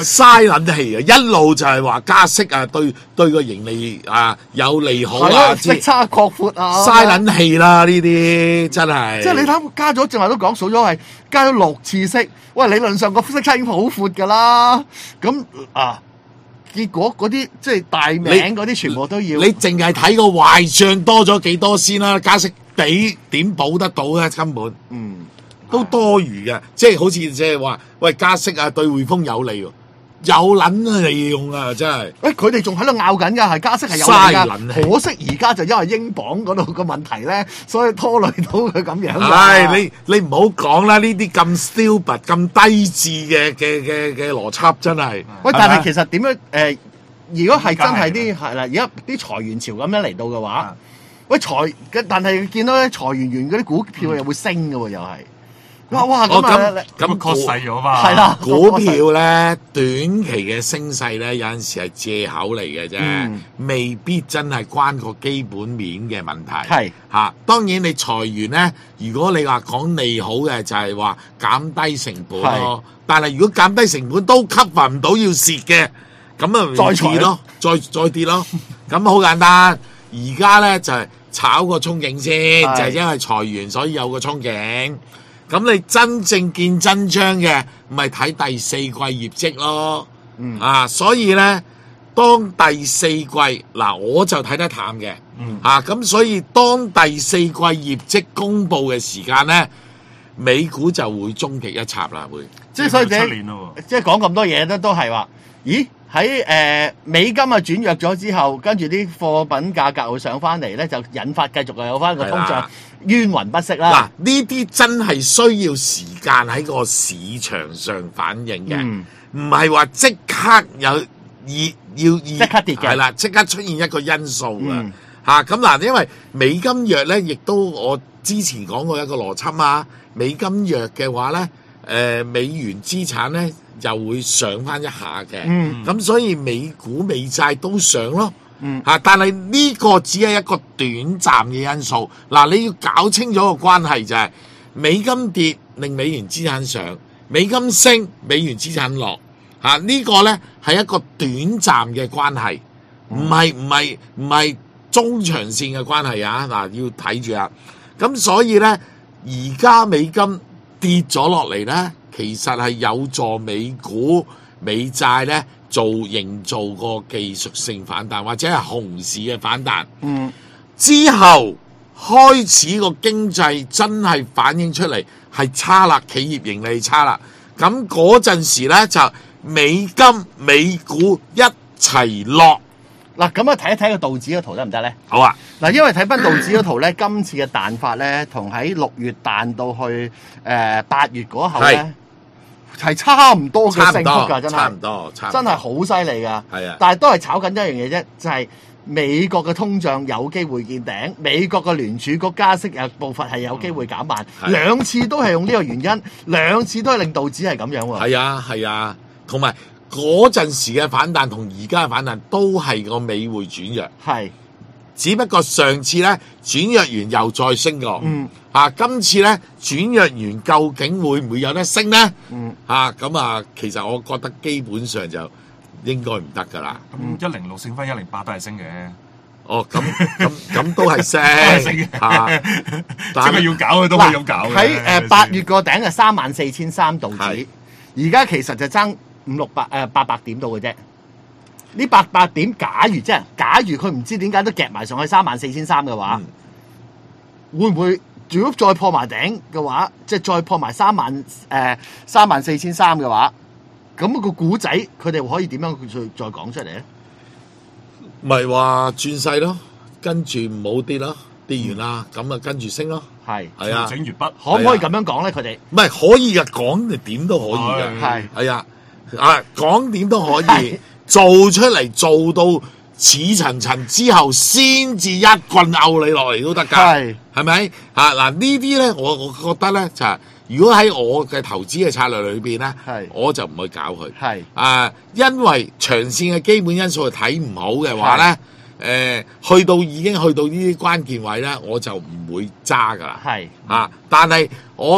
嘥撚氣啊！一路就係話加息啊，對對個盈利啊有利好啊， 係咯，息差擴闊啊， 嘥撚氣啦！呢啲真係。 即係你睇加咗，正話都講數咗係加咗六次息，喂，理論上個息差已經好闊㗎啦。咁啊，結果嗰啲即係大名嗰啲全部都要。 你淨係睇個壞帳多咗幾多先啦，加息比點補得到咧？根本嗯都多餘嘅，即係好似即係話，喂加息啊對匯豐有利喎，有撚利用啊真係。 誒，佢哋仲喺度拗緊㗎，係加息係有嘥利撚氣㗎。可惜而家就因為英鎊嗰度個問題咧，所以拖累到佢咁樣㗎。 唉，你你唔好講啦，呢啲咁 stupid、咁低智嘅嘅嘅嘅邏輯真係。 喂， 係咪但係其實點樣誒？如果係真係啲係啦，而家啲裁員潮咁樣嚟到嘅話，喂裁，但係見到咧裁員完嗰啲股票又會升嘅喎，又係。哇哇咁啊！ 咁咁確細咗嘛？ 係啦， 股票咧短期嘅升勢咧，有陣時係借口嚟嘅啫， 嗯未必真係關個基本面嘅問題。 係嚇、啊，當然你裁員咧，如果你話講利好嘅，就係話減低成本咯。但係如果減低成本都 cover 唔到要蝕嘅，咁啊再裁跌咯，再再跌咯。咁好簡單，而家咧就係、是、炒個憧憬先， 係就係因為裁員所以有個憧憬。咁你真正見真章嘅，咪睇第四季業績咯。 嗯啊，所以咧，當第四季嗱，我就睇得淡嘅。 嗯啊，咁所以當第四季業績公佈嘅時間咧，美股就會終極一插啦，會。 即係所以出年咯喎。 即係講咁多嘢咧，都係話，咦喺誒、呃、美金啊轉弱咗之後，跟住啲貨品價格會上翻嚟咧，就引發繼續又有翻個通脹係啦冤魂不息嗱， 啦。 呢啲真係需要時間喺個市場上反映嘅， 嗯唔係話即刻有要要即刻跌嘅係啦，即刻出現一個因素嘅嗯嚇。咁嗱、因為美金弱咧，亦都我之前講過一個邏輯啊。美金弱嘅話咧，誒、呃、美元資產咧就會上翻一下嘅，咁、 嗯所以美股美債都上咯。 嗯嚇、但係呢個只係一個短暫嘅因素。嗱，你要搞清楚個關係就係、美金跌令美元資產上，美金升美元資產落。嚇、呢個咧係一個短暫嘅關係，唔係唔係唔係中長線嘅關係啊！嗱，要睇住啊。咁所以咧，而家美金跌咗落嚟咧，其實係有助美股美債咧做營造個技術性反彈，或者係熊市嘅反彈。 嗯， 之後開始個經濟真係反映出嚟係差啦，企業盈利差啦。咁嗰陣時咧就美金美股一齊落。 嗱咁啊睇一睇個道指嘅圖得唔得咧？ 好啊， 嗱，因為睇翻道指嗰圖咧，今次嘅彈法咧，同喺六月彈到去誒八月嗰後咧，係差唔多嘅差唔升幅㗎， 多， 真差唔係多，差唔多真係好犀利㗎。 係啊。 但係都係炒緊一樣嘢啫，就係、美國嘅通脹有機會見頂，美國嘅聯儲局加息嘅步伐係有機會減慢， 係兩次都係用呢個原因，兩次都係令道指係咁樣喎。 係啊，係啊，同埋嗰陣時嘅反彈同而家嘅反彈都係個美匯轉弱， 係， 只不過上次咧轉弱完又再升過， 嗯啊，今次咧轉弱完究竟會唔會有得升咧？ 嗯， 啊，咁啊，其實我覺得基本上就應該唔得噶啦。 咁一零六升翻一零八都係升嘅， 哦，咁咁咁都係升係升嘅嚇， 即但係要搞嘅都可以咁搞嘅。 喺誒八月個頂係三萬四千三道指係， 而家其實就爭五六百誒八百點到嘅啫。呢八百點，假如即係假如佢唔知點解都夾埋上去三萬四千三嘅話，會唔會如果再破埋頂嘅話，即係再破埋三萬誒三萬四千三嘅話，咁個古仔佢哋可以點樣再再講出嚟咧？ 咪話轉勢咯，跟住唔好跌咯，跌完啦，咁啊跟住升咯， 係係啊調，整完畢， 可唔可以咁樣講咧？佢哋唔係可以嘅，講你點都可以嘅， 係係啊，啊講點都可以係做出嚟，做到似層層之後，先至一棍毆你落嚟都得㗎， 係係咪啊？嗱呢啲咧，我我覺得咧就係、如果喺我嘅投資嘅策略裏邊咧係， 我就唔會搞佢。 係啊，因為長線嘅基本因素係睇唔好嘅話咧，誒、去到已經去到呢啲關鍵位咧，我就唔會揸噶啦。 係啊，但係我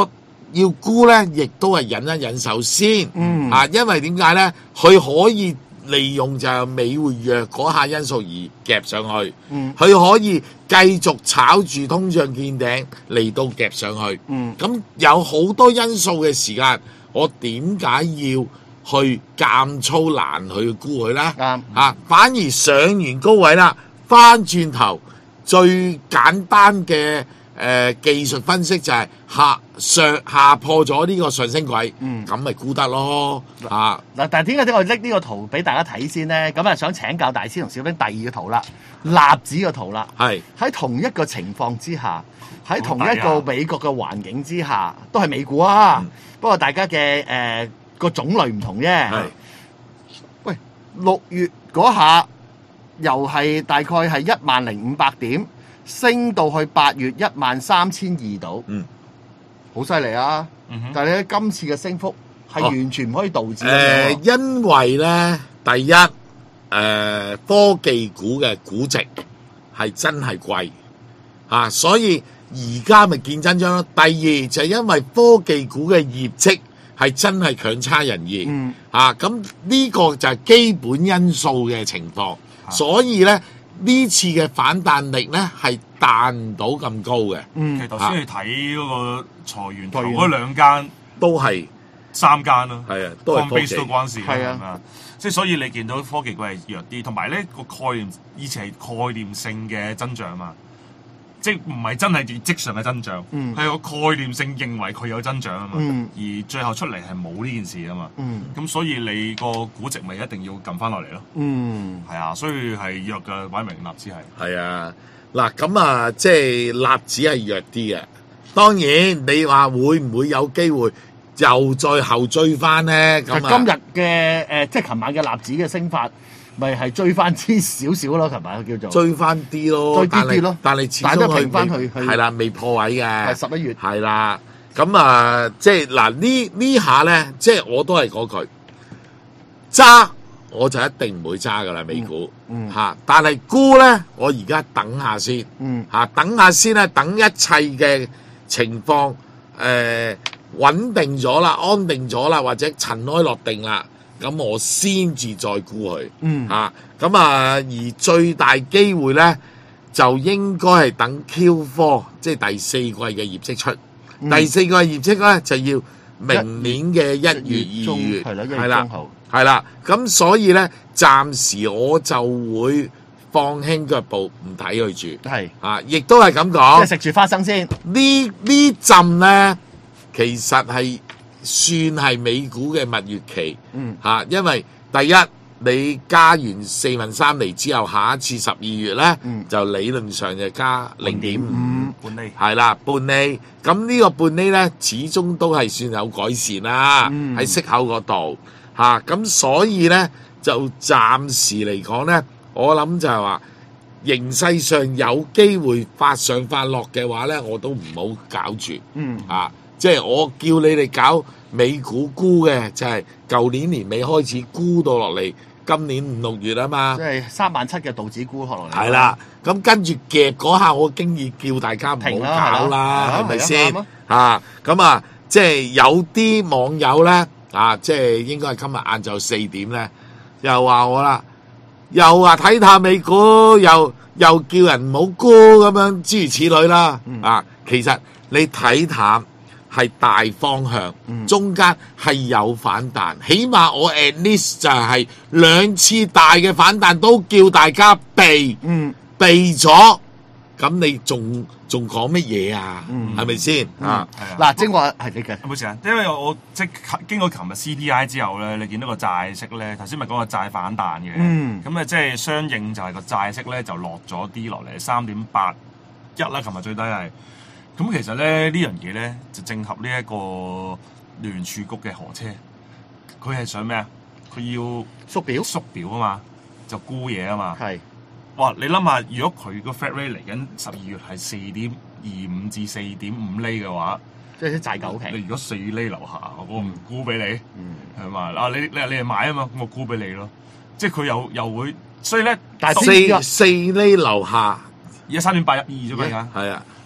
要沽咧，亦都係忍一忍手先。 嗯啊，因為點解咧？佢可以利用就係美匯弱嗰下因素而夾上去。 嗯佢可以繼續炒住通脹見頂嚟到夾上去。 嗯咁有好多因素嘅時間，我點解要去監粗難去沽佢咧？ 啱啊，反而上完高位啦，翻轉頭最簡單嘅誒、呃、技術分析就係下上下破咗呢個上升軌， 嗯咁咪沽得咯。啊， 嗱，但係點解我拎呢個圖俾大家睇先咧？咁啊，想請教大師同小兵第二個圖啦，納指嘅圖啦。 係喺同一個情況之下，喺同一個美國嘅環境之下，都係美股啊。 嗯不過大家嘅誒個種類唔同啫。 係喂，六月嗰下又係大概係一萬零五百點，升到去八月一萬三千二度， 嗯， 好犀利啊！ 嗯哼但係咧，今次嘅升幅係哦完全唔可以導致誒、 嘅喎。 因為咧，第一誒、呃科技股嘅估值係真係貴啊，所以而家咪見真章咯。第二就係因為科技股嘅業績係真係強差人意。 嗯啊，咁呢個就係基本因素嘅情況，所以咧呢次嘅反彈力咧係彈唔到咁高嘅， 其嗯實頭先你睇嗰個裁員頭裁員嗰兩間、 都係三間咯， 係啊，都係科 base 技都關事嘅， 係啊係咪啊？即係所以你見到科技股係弱啲，同埋咧個概念以前係概念性嘅增長嘛，即係唔係真係業績上嘅增長， 嗯係個概念性認為佢有增長啊嘛， 嗯而最後出嚟係冇呢件事啊嘛， 嗯咁所以你個估值咪一定要撳翻落嚟咯， 嗯係啊，所以係弱嘅，擺明納指係。 係啊，嗱咁啊，即係納指係弱啲嘅。當然你話會唔會有機會又再後追翻咧？咁啊， 其實今日嘅誒，即係琴晚嘅納指嘅升法，咪係追翻啲少少咯。琴晚叫做追翻啲咯， 追啲但係啲咯但係始但係都終平返佢去去係啦，未破位嘅。 係十一月。 係啦，咁啊，即係嗱呢呢下咧，即係我都係嗰句揸，我就一定唔會揸噶啦，美股嗯嚇、但係沽咧，我而家等下先嗯嚇、等下先咧，等一切嘅情況誒、呃、穩定咗啦，安定咗啦，或者塵埃落定啦，咁我先至再沽佢。 嗯啊，咁啊，而最大機會咧，就應該係等 Q 四，即係第四季嘅業績出。 嗯第四季嘅業績咧，就要明年嘅一月、 中二月， 係啦，一係啦月中，後。 係啦。咁所以咧，暫時我就會放輕腳步，唔睇佢住。 係啊，亦都係咁即係講。 食住花生先。 呢呢陣咧，其實係算係美股嘅蜜月期。 嗯嚇、因為第一你加完四分三厘之後，下一次十二月咧， 嗯就理論上就加零點五， 嗯本利係啦，半厘。咁呢個半厘咧，始終都係算有改善啦， 嗯喺息口嗰度嚇。咁、所以咧，就暫時嚟講咧，我諗就係話形勢上有機會發上發落嘅話咧，我都唔好搞住。 嗯啊，即係我叫你哋搞美股沽嘅，就係舊年年尾開始沽到落嚟，今年五六月啊嘛即，係三萬七嘅道指沽落嚟。 係啦。咁跟住夾嗰下，我經已叫大家唔好停啦搞啦， 係啦係咪先係啊？ 啊，咁啊，即係有啲網友咧，啊，即係應該係今日晏晝四點咧，又話我啦，又話睇淡美股，又又叫人唔好沽咁樣，諸如此類啦。 嗯啊，其實你睇淡係大方向， 嗯中間係有反彈，起碼我 at least 就係兩次大嘅反彈都叫大家避嗯避咗，咁你仲仲講乜嘢啊？ 嗯係咪先啊？ 係啊。 嗱，正話係你嘅。 有冇時間？因為我即係經過琴日 C P I 之後咧，你見到個債息咧，頭先咪講個債反彈嘅， 嗯咁啊即係相應就係個債息咧就落咗啲落嚟，三點八一啦，琴日最低係。咁其實咧呢樣嘢咧就正合呢一個聯儲局嘅河車，佢係想咩啊？佢要縮表縮表啊嘛，就沽嘢啊嘛。 係哇！你諗下，如果佢個 Fed rate 嚟緊十二月係四點二五至四點五厘嘅話， 即係啲債狗你平。 如果四厘樓下，我唔沽俾你。 嗯， 係嘛？啊，你你你係買啊嘛，咁我沽俾你咯。即係佢又又會，所以咧， 但係四四厘樓下而家三點八一二啫嘛，而家係啊，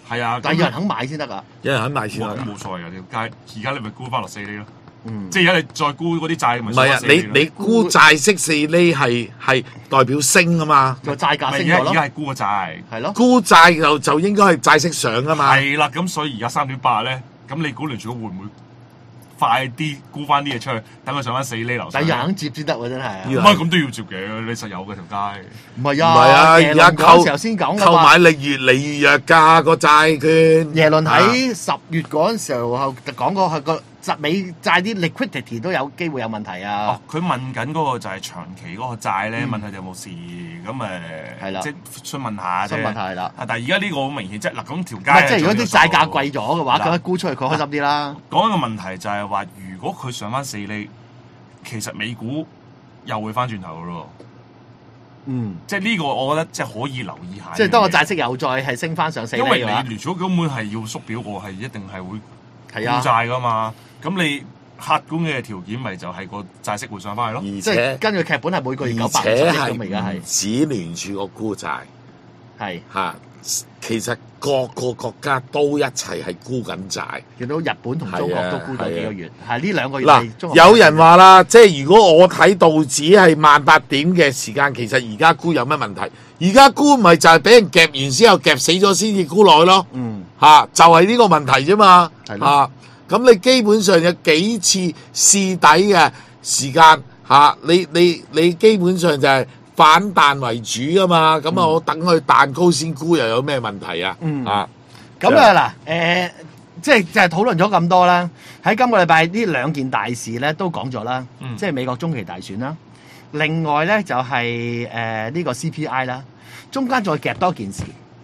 係啊， 但係有人肯買先得㗎。 有人肯買先哇得。 咁冇所謂㗎，條街而家你咪沽翻落四厘咯。 嗯， 即係而家你再沽嗰啲債，咪唔係啊，你你估債息四厘係係代表升啊嘛， 個債價而升咗咯， 家而家係沽個債。 係咯。 估債就就應該係債息上啊嘛。 係啦，咁所以而家三點八咧，咁你估聯儲局會唔會快啲沽翻啲嘢出去，等佢上翻四厘樓上？ 但係有人肯接先得喎，真係啊。 唔係咁都要接嘅，你實有嘅條街。 唔係唔係啊， 耶而家倫嗰購時候先講㗎購嘛買力越嚟越弱㗎個債券。 耶倫喺十月嗰陣時候講過，佢個美債啲 liquidity 都有機會有問題啊哦。，佢問緊嗰個就係長期嗰個債咧， 嗯問佢哋有冇事，咁誒， 係啦即係詢問下啫。 新問題係啦。 啊但係而家呢個好明顯，即係嗱，咁條唔街係即係如果啲債價貴咗嘅話， 嗱咁樣沽出去佢開心啲啦。 講一個問題就係話，如果佢上翻四厘，其實美股又會翻轉頭嘅咯。 嗯， 即係呢個，我覺得即係可以留意下。 即係當個債息又再係升翻上四厘因為嘅話你，聯儲根本係要縮表，我係一定係會沽係啊， 債噶嘛。咁你客觀嘅條件咪就係個債息會上翻去咯。 而即係且根據劇本係每個月九而百五十億且係咁，而家唔係止聯儲個沽債係嚇，其實各個國家都一齊係沽緊債。 見到日本同中國都沽咗幾個月，係呢兩個月嗱係中，國有人話啦，即係如果我睇道指係萬八點嘅時間，其實而家沽有乜問題？而家沽咪就係俾人夾完之後夾死咗先至沽落去咯， 嗯嚇、就係、呢個問題啫嘛， 係咯嚇咁、你基本上有幾次試底嘅時間嚇、你你你基本上就係反彈為主噶嘛，咁啊、我等佢彈高先沽又有咩問題啊？ 嗯啊， 咁啊嗱，誒，即係就係討論咗咁多啦。喺今個禮拜呢兩件大事咧都講咗啦， 嗯即係美國中期大選啦。另外咧就係誒呢個 C P I 啦，中間再夾多件事，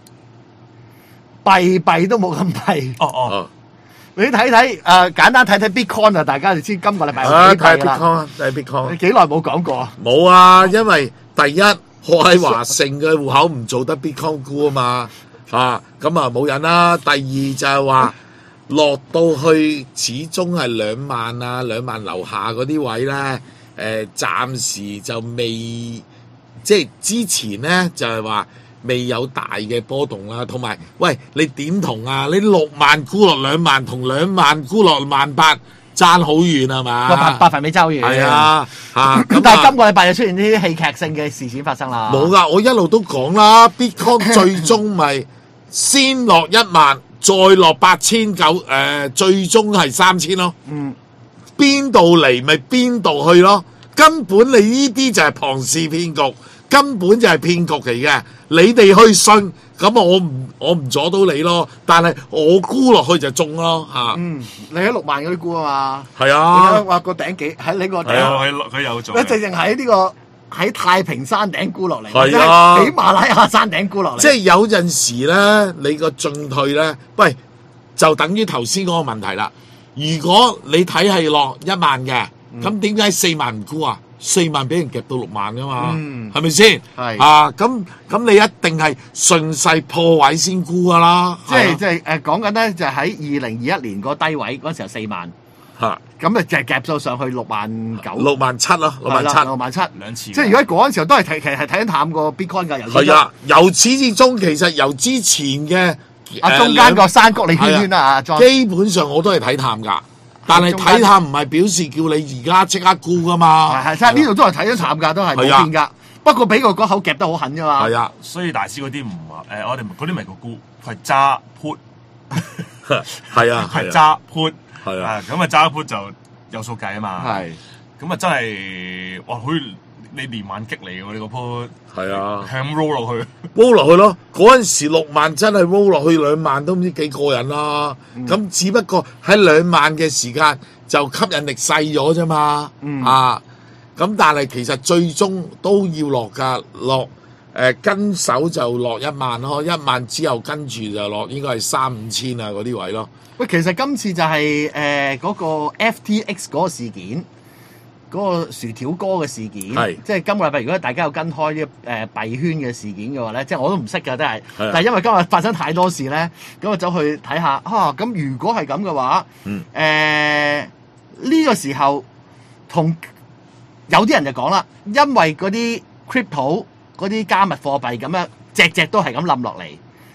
幣幣都冇咁幣。 哦哦， 哦， 你睇睇誒，簡單睇睇 Bitcoin 啊，大家就知今個禮拜有啊，睇幾幣㗎啦。 Bitcoin，睇 Bitcoin 你。幾耐冇講過啊？ 冇啊，因為第一我喺華盛嘅戶口唔做得 Bitcoin 沽啊嘛，啊咁啊冇癮啦。第二就係話落到去始終係兩萬啊，兩萬樓下嗰啲位咧，誒、呃、暫時就未即係之前咧就係、話未有大嘅波動啦。同埋喂，你點同啊？你六萬沽落兩萬，同兩萬沽落萬八爭好遠係嘛？ 個百百分比周遠。 係啊，嚇咁但係今個禮拜就出現啲戲劇性嘅事件發生啦。 冇噶，我一路都講啦，Bitcoin 最終咪先落一萬，再落八千九，誒，最終係三千咯。 嗯， 邊度嚟咪邊度去咯。根本你呢啲就係龐氏騙局，根本就係騙局嚟嘅。你哋去信，咁我唔我唔阻到你咯。但係我沽落去就中咯嚇。 嗯，你喺六萬嗰啲股啊嘛。 係你睇啊， 話個頂幾喺呢個係啊頂， 佢佢有做你嘅。 直情喺呢個喺太平山頂沽落嚟， 係啊或者係喜馬拉雅山頂沽落嚟。 即係有陣時咧，你個進退咧，喂，就等於頭先嗰個問題啦。如果你睇係落一萬嘅，咁點解四萬唔沽啊？四萬俾人夾到六萬噶嘛， 嗯係咪先？ 係啊，咁咁你一定係順勢破位先沽噶啦， 即係即係誒講緊咧，就喺二零二一年個低位嗰陣時候四萬， 嚇咁啊就係夾咗上去六萬九， 六萬七咯，六萬七。 六萬七。 兩次。 即係如果嗰陣時候都係睇，其實係睇緊淡過 Bitcoin 㗎，由係啊，由始至終其實由之前嘅誒啊中間個山谷你圈圈啦啊，John。 基本上我都係睇淡㗎，但係睇淡唔係表示叫你而家即刻沽㗎嘛。 係係，即係呢度都係睇咗淡價，都係冇係啊變㗎。不過俾個嗰口夾得好狠啫嘛。 係啊， 所以大師嗰啲唔話誒，我哋嗰啲唔係個沽，佢係揸 put， 係啊，係啊， 係揸 put， 係啊。 啊咁啊揸 put 就有數計啊嘛。 係咁啊真係哇，好似你連環擊嚟喎，你個 put 係啊向 roll 落去。 roll 落去咯，嗰陣時六萬真係 roll 落去兩萬都唔知幾過癮啦。咁、只不過喺兩萬嘅時間就吸引力細咗啫嘛。 嗯啊，咁但係其實最終都要落㗎，落誒、呃、跟手就落一萬咯，一萬之後跟住就落應該係三五千啊嗰啲位咯。 喂，其實今次就係誒嗰個 F T X 嗰個事件，嗰、個薯條哥嘅事件， 係即係今個禮拜如果大家有跟開呢誒幣圈嘅事件嘅話咧，即係我都唔識㗎，真係。 係啊但係因為今日發生太多事咧，咁我走去睇下啊，咁如果係咁嘅話， 嗯誒呢、個時候同有啲人就講啦，因為嗰啲 crypto 嗰啲加密貨幣咁樣隻隻都係咁冧落嚟，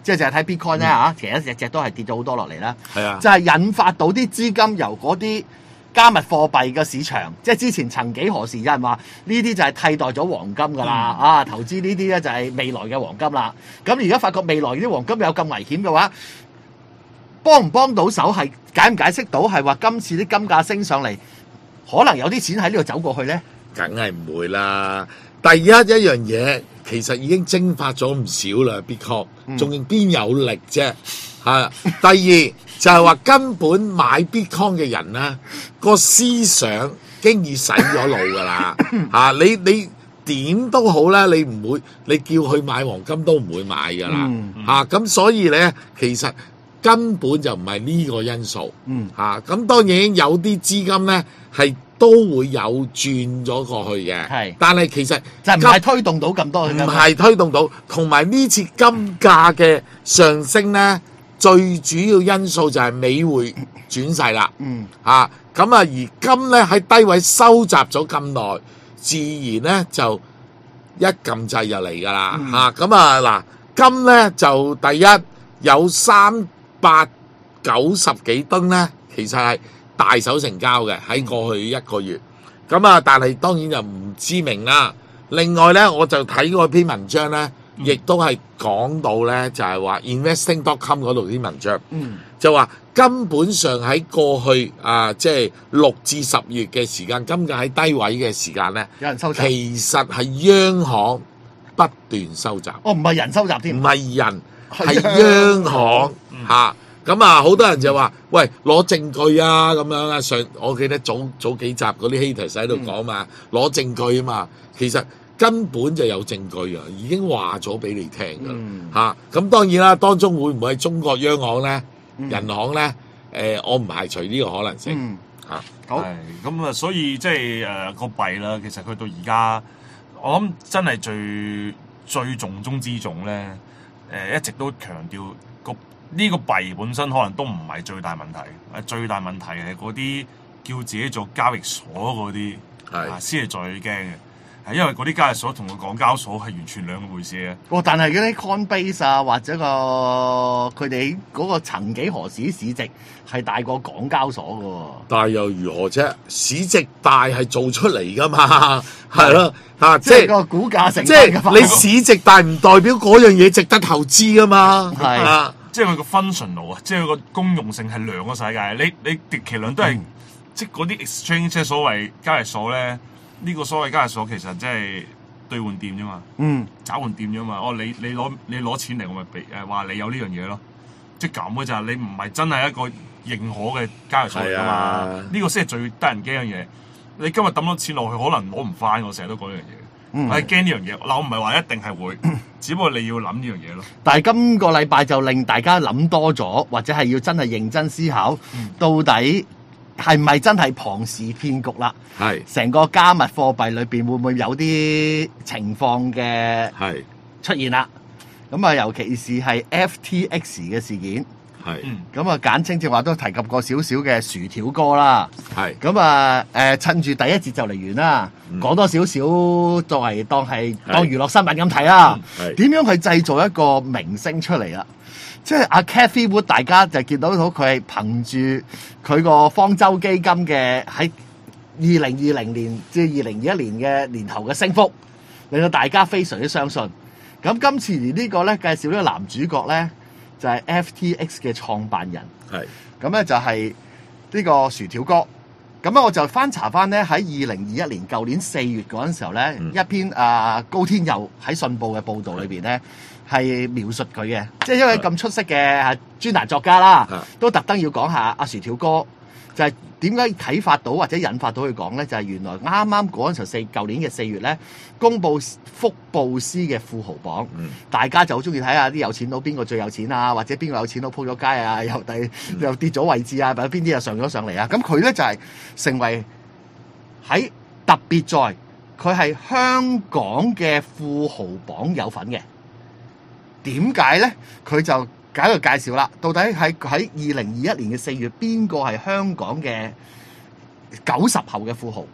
即係淨係睇 Bitcoin 咧嚇，其實一隻隻都係跌咗好多落嚟啦。 係啊， 就係引發到啲資金由嗰啲加密貨幣嘅市場，即係之前曾幾何時有人話呢啲就係替代咗黃金㗎啦， 嗯、 啊投資呢啲咧就係未來嘅黃金啦。咁而家發覺未來啲黃金有咁危險嘅話，幫唔幫到手係解唔解釋到係話今次啲金價升上嚟，可能有啲錢喺呢度走過去咧？ 梗係唔會啦。第一一樣嘢其實已經蒸發咗唔少啦 ，Bitcoin 仲邊有力啫？嚇！第二就係話根本買 Bitcoin 嘅人咧，個思想經已洗咗腦㗎啦嚇！你你點都好啦，你唔會你叫佢買黃金都唔會買㗎啦嚇！咁、啊、所以咧，其實根本就唔係呢個因素嚇。咁、啊、當然有啲資金咧係都會有轉咗過去嘅， 係， 但係其實就唔係推動到咁多， 唔係推動到，同埋呢次金價嘅上升咧。最主要因素就係美匯轉勢啦， 嗯， 啊，咁啊，而金咧喺低位收集咗咁耐，自然咧就一撳掣就嚟㗎啦，嚇，咁啊嗱，金咧就第一有三百九十幾噸咧，其實係大手成交嘅喺過去一個月，咁啊，但係當然就唔知名啦。另外咧，我就睇嗰篇文章咧。亦都係講到咧，就係話 investing dot com 嗰度啲文章，嗯、就話根本上喺過去啊，即係六至十月嘅時間，金價喺低位嘅時間咧， 有人收集， 其實係央行不斷收集， 哦，唔係人收集添， 唔係人，係央行嚇。咁啊，好多人就話：喂，攞證據啊，咁樣啊。上我記得早早幾集嗰啲 haters 喺度講嘛，攞、嗯、證據啊嘛。其實根本就有證據啊，已經話咗俾你聽㗎啦嚇。咁、啊、當然啦，當中會唔會係中國央行咧、嗯、人行咧？誒、呃，我唔排除呢個可能性嚇。 嗯啊、好， 咁啊，所以即係誒個幣啦，其實去到而家，我諗真係最最重中之重咧。誒、呃、一直都強調個呢個幣本身可能都唔係最大問題，誒最大問題係嗰啲叫自己做交易所嗰啲，係先係最驚嘅。係因為嗰啲交易所同個港交所係完全兩個回事嘅。 哦，但係嗰啲 Coinbase 啊，或者個佢哋嗰個曾幾何時市值係大過港交所嘅喎。但係又如何啫？市值大係做出嚟㗎嘛，係咯嚇，即係個股價成。即係你市值大唔代表嗰樣嘢值得投資㗎嘛？係啊， 即係佢個 functional 啊，即係佢個公用性係兩個世界。你你極其量都係、嗯、即係嗰啲 exchange 即係所謂交易所咧。呢個所謂交易所其實即係兌換店啫嘛，嗯，找換店啫嘛。哦，你你攞你攞錢嚟，我咪俾誒話你有呢樣嘢咯。即係咁嘅就係你唔係真係一個認可嘅交易所嚟㗎嘛。呢、啊、個先係最得人驚嘅嘢。你今日抌咗錢落去，可能攞唔翻。我成日都講呢樣嘢，嗯、我係驚呢樣嘢。嗱，我唔係話一定係會，只不過你要諗呢樣嘢咯。 但係今個禮拜就令大家諗多咗，或者係要真係認真思考，嗯、到底。係唔係真係龐氏騙局啦？係成個加密貨幣裏邊會唔會有啲情況嘅出現啦？咁啊，尤其是係 F T X 嘅事件，係咁啊，簡稱正話都提及過少少嘅薯條哥啦。係咁啊，誒，趁住第一節就嚟完啦，講、嗯、多少少作為當係當娛樂新聞咁睇啦。點樣去製造一個明星出嚟啦？即係阿 Cathie Wood，大家就見到到佢係憑住佢個方舟基金嘅喺二零二零年至二零二一年嘅年頭嘅升幅，令到大家非常之相信。咁今次而呢個咧介紹呢個男主角咧，就係、是、F T X 嘅創辦人。係咁咧就係呢個薯條哥。咁啊我就翻查翻咧喺二零二一年舊年四月嗰陣時候咧、嗯、一篇啊高天佑喺信報嘅報導裏邊咧。係描述佢嘅，即係因為咁出色嘅專欄作家啦，都特登要講下阿薯條哥，就係點解啟發到或者引發到佢講咧？就係、是、原來啱啱嗰陣時四舊年嘅四月咧，公布福布斯嘅富豪榜，嗯、大家就好中意睇下啲有錢佬邊個最有錢啊，或者邊個有錢佬鋪咗街啊，又第又跌咗位置啊，或者邊啲又上咗上嚟啊？咁佢咧就係、是、成為喺特別在佢係香港嘅富豪榜有份嘅。點解咧？佢就搞個介紹啦。到底喺喺二零二一年嘅四月，邊個係香港嘅九十後嘅富豪？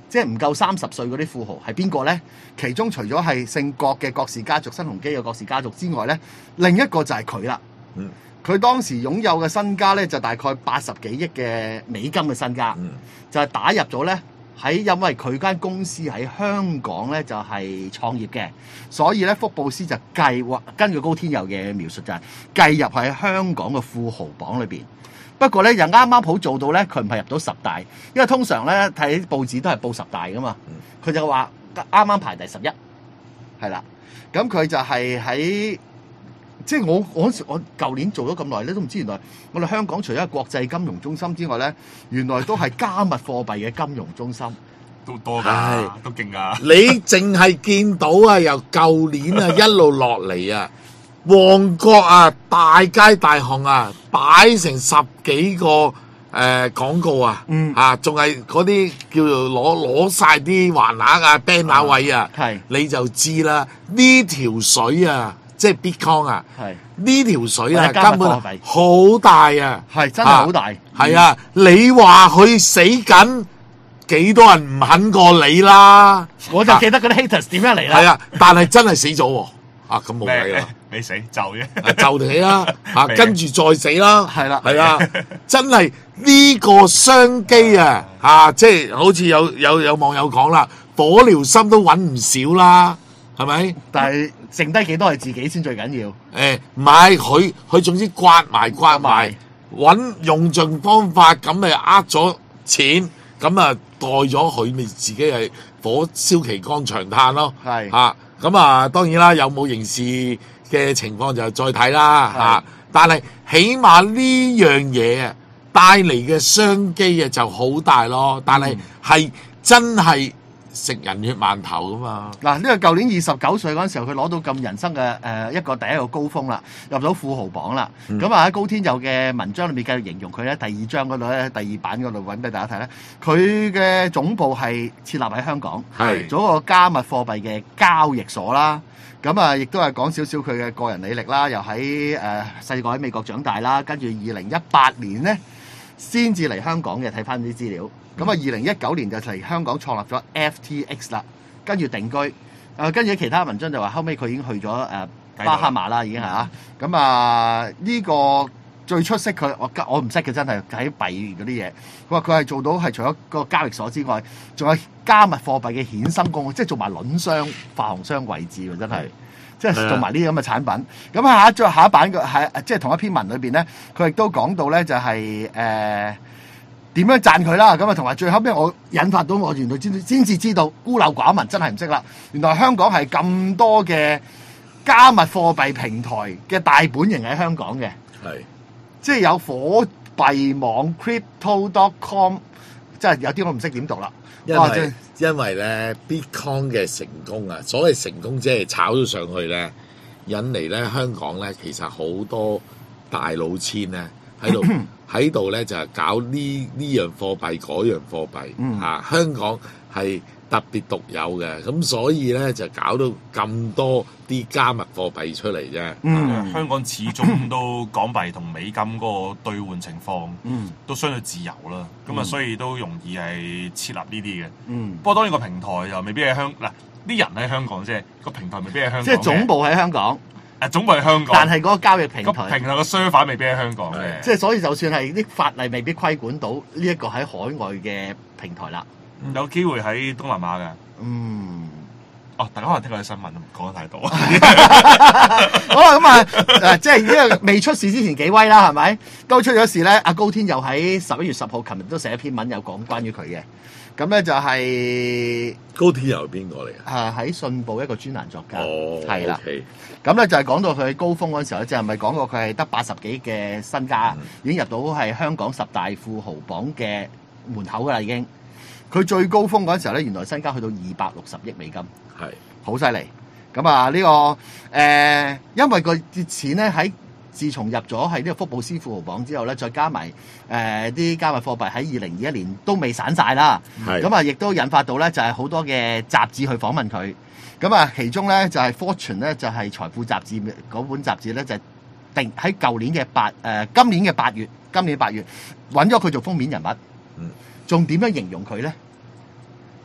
即係唔夠三十歲嗰啲富豪係邊個咧？其中除咗係姓郭嘅郭氏家族、新鴻基嘅郭氏家族之外咧，另一個就係佢啦。 嗯， 佢當時擁有嘅身家咧就大概八十幾億嘅美金嘅身家， 嗯就係打入咗咧喺因為佢間公司喺香港咧就係創業嘅，所以咧福布斯就計劃根據高天佑嘅描述就係計入喺香港嘅富豪榜裏邊。不過咧，又啱啱好做到咧，佢唔係入到十大，因為通常咧睇報紙都係報十大噶嘛。佢就話啱啱排第十一，係啦。咁佢就係喺即係我我我舊年做咗咁耐咧，都唔知原來我哋香港除咗係國際金融中心之外咧，原來都係加密貨幣嘅金融中心。 都多㗎係， 都勁㗎。 你淨係見到啊，由舊年啊一路落嚟啊，旺角啊大街大巷啊，擺成十幾個誒、呃、廣告啊， 嗯啊，仲係嗰啲叫做攞攞晒啲橫額啊、banner 位啊， 係你就知啦。呢條水啊，即係 Bitcoin 啊， 係呢條水啊係加密根本貨幣好大啊， 係真係好大。 係啊，你話佢死緊，幾多人唔肯過你啦？ 我就記得嗰啲 haters 點樣嚟啦。 係啊，但係真係死咗喎。啊，咁冇計咩啦，？ 未死就啫。 啊就死啦，啊未跟住再死啦， 係啦係啊，真係呢個商機啊，啊即係好似有有有網友講啦，火燎心都揾唔少啦，係咪？ 但係剩低幾多係自己先最緊要。 誒唔係佢佢總之刮埋刮埋，揾用盡方法咁咪呃咗錢，咁啊代咗佢咪自己係火燒旗杆長嘆咯， 係啊咁啊當然啦，有冇刑事嘅情況就再睇啦嚇、啊，但係起碼呢樣嘢啊帶嚟嘅商機啊就好大咯，但係係真係食人血饅頭噶嘛。 嗱，呢個舊年二十九歲嗰陣時候，佢攞到咁人生嘅誒、呃、一個第一個高峰啦，入到富豪榜啦。咁啊喺高天佑嘅文章裏面繼續形容佢咧，第二章嗰度咧，第二版嗰度揾俾大家睇咧，佢嘅總部係設立喺香港， 係做一個加密貨幣嘅交易所啦。咁啊，亦都係講少少佢嘅個人履歷啦，又喺誒細個喺美國長大啦，跟住二零一八年咧先至嚟香港嘅，睇翻啲資料。咁啊，二零一九年就嚟香港創立咗 F T X 啦，跟住定居。誒、呃，跟住其他文章就話後尾佢已經去咗誒、呃、巴哈馬啦，已經係啊。咁啊，呢、這個最出色佢我我唔識嘅真係喺幣嗰啲嘢。佢話佢係做到係除咗個交易所之外，仲有加密貨幣嘅衍生工，即係做埋輪商、發行商位置喎，真係。即係做埋呢啲咁嘅產品。咁下一再下一版嘅係即係同一篇文裏邊咧，佢亦都講到咧就係誒點樣讚佢啦。咁啊同埋最後尾我引發到我原來先先至知道孤陋寡聞，真係唔識啦。原來香港係咁多嘅加密貨幣平台嘅大本營喺香港嘅， 係即係有火幣網 crypto dot com， 即係有啲我唔識點讀啦。 因哇真為因為咧 Bitcoin 嘅成功啊，所謂成功即係炒咗上去咧，引嚟咧香港咧其實好多大佬錢咧喺度喺度咧就係搞呢呢樣貨幣嗰樣貨幣、 嗯啊，香港係特別獨有嘅，咁所以咧就搞到咁多啲加密貨幣出嚟啫。 嗯香港始終都港幣同美金嗰個兌換情況嗯都相對自由啦，咁啊、 嗯所以都容易係設立呢啲嘅。 嗯， 不過當然個平台又未必喺香嗱，啲人喺香港啫，個平台未必喺香港嘅。 即係總部喺香港， 誒總部喺香港， 但係嗰個交易平個台平。台個 server 未必喺香港嘅。 即係所以就算係啲法例未必規管到呢一個喺海外嘅平台啦。 有機會喺東南亞嘅。 嗯， 哦，大家可能聽過啲新聞，唔講得太多。 好啦，咁啊，誒，即係呢個未出事之前幾威啦，係咪？都出咗事咧，阿高天佑喺十一月十號，琴日都寫一篇文有講關於佢嘅。咁咧就係高天佑係邊個嚟啊？ 誒喺信報一個專欄作家， 哦， 係啦。 OK 咁咧就係講到佢高峰嗰陣時候咧，即係咪講過佢係得八十幾嘅身家，已經入到係香港十大富豪榜嘅門口㗎啦，已經。佢最高峰嗰陣時候咧，原來身家去到二百六十億美金， 係好犀利。咁啊，呢、個誒、呃，因為個啲錢咧喺自從入咗係呢個福布斯富豪榜之後咧，再加埋誒啲加密貨幣喺二零二一年都未散晒啦。 係咁啊，亦都引發到咧就係好多嘅雜誌去訪問佢。咁啊，其中咧就係 Fortune 咧就係財富雜誌嗰本雜誌咧就係定喺舊年嘅八誒今年嘅八月，今年八月揾咗佢做封面人物。 嗯， 仲點樣形容佢咧？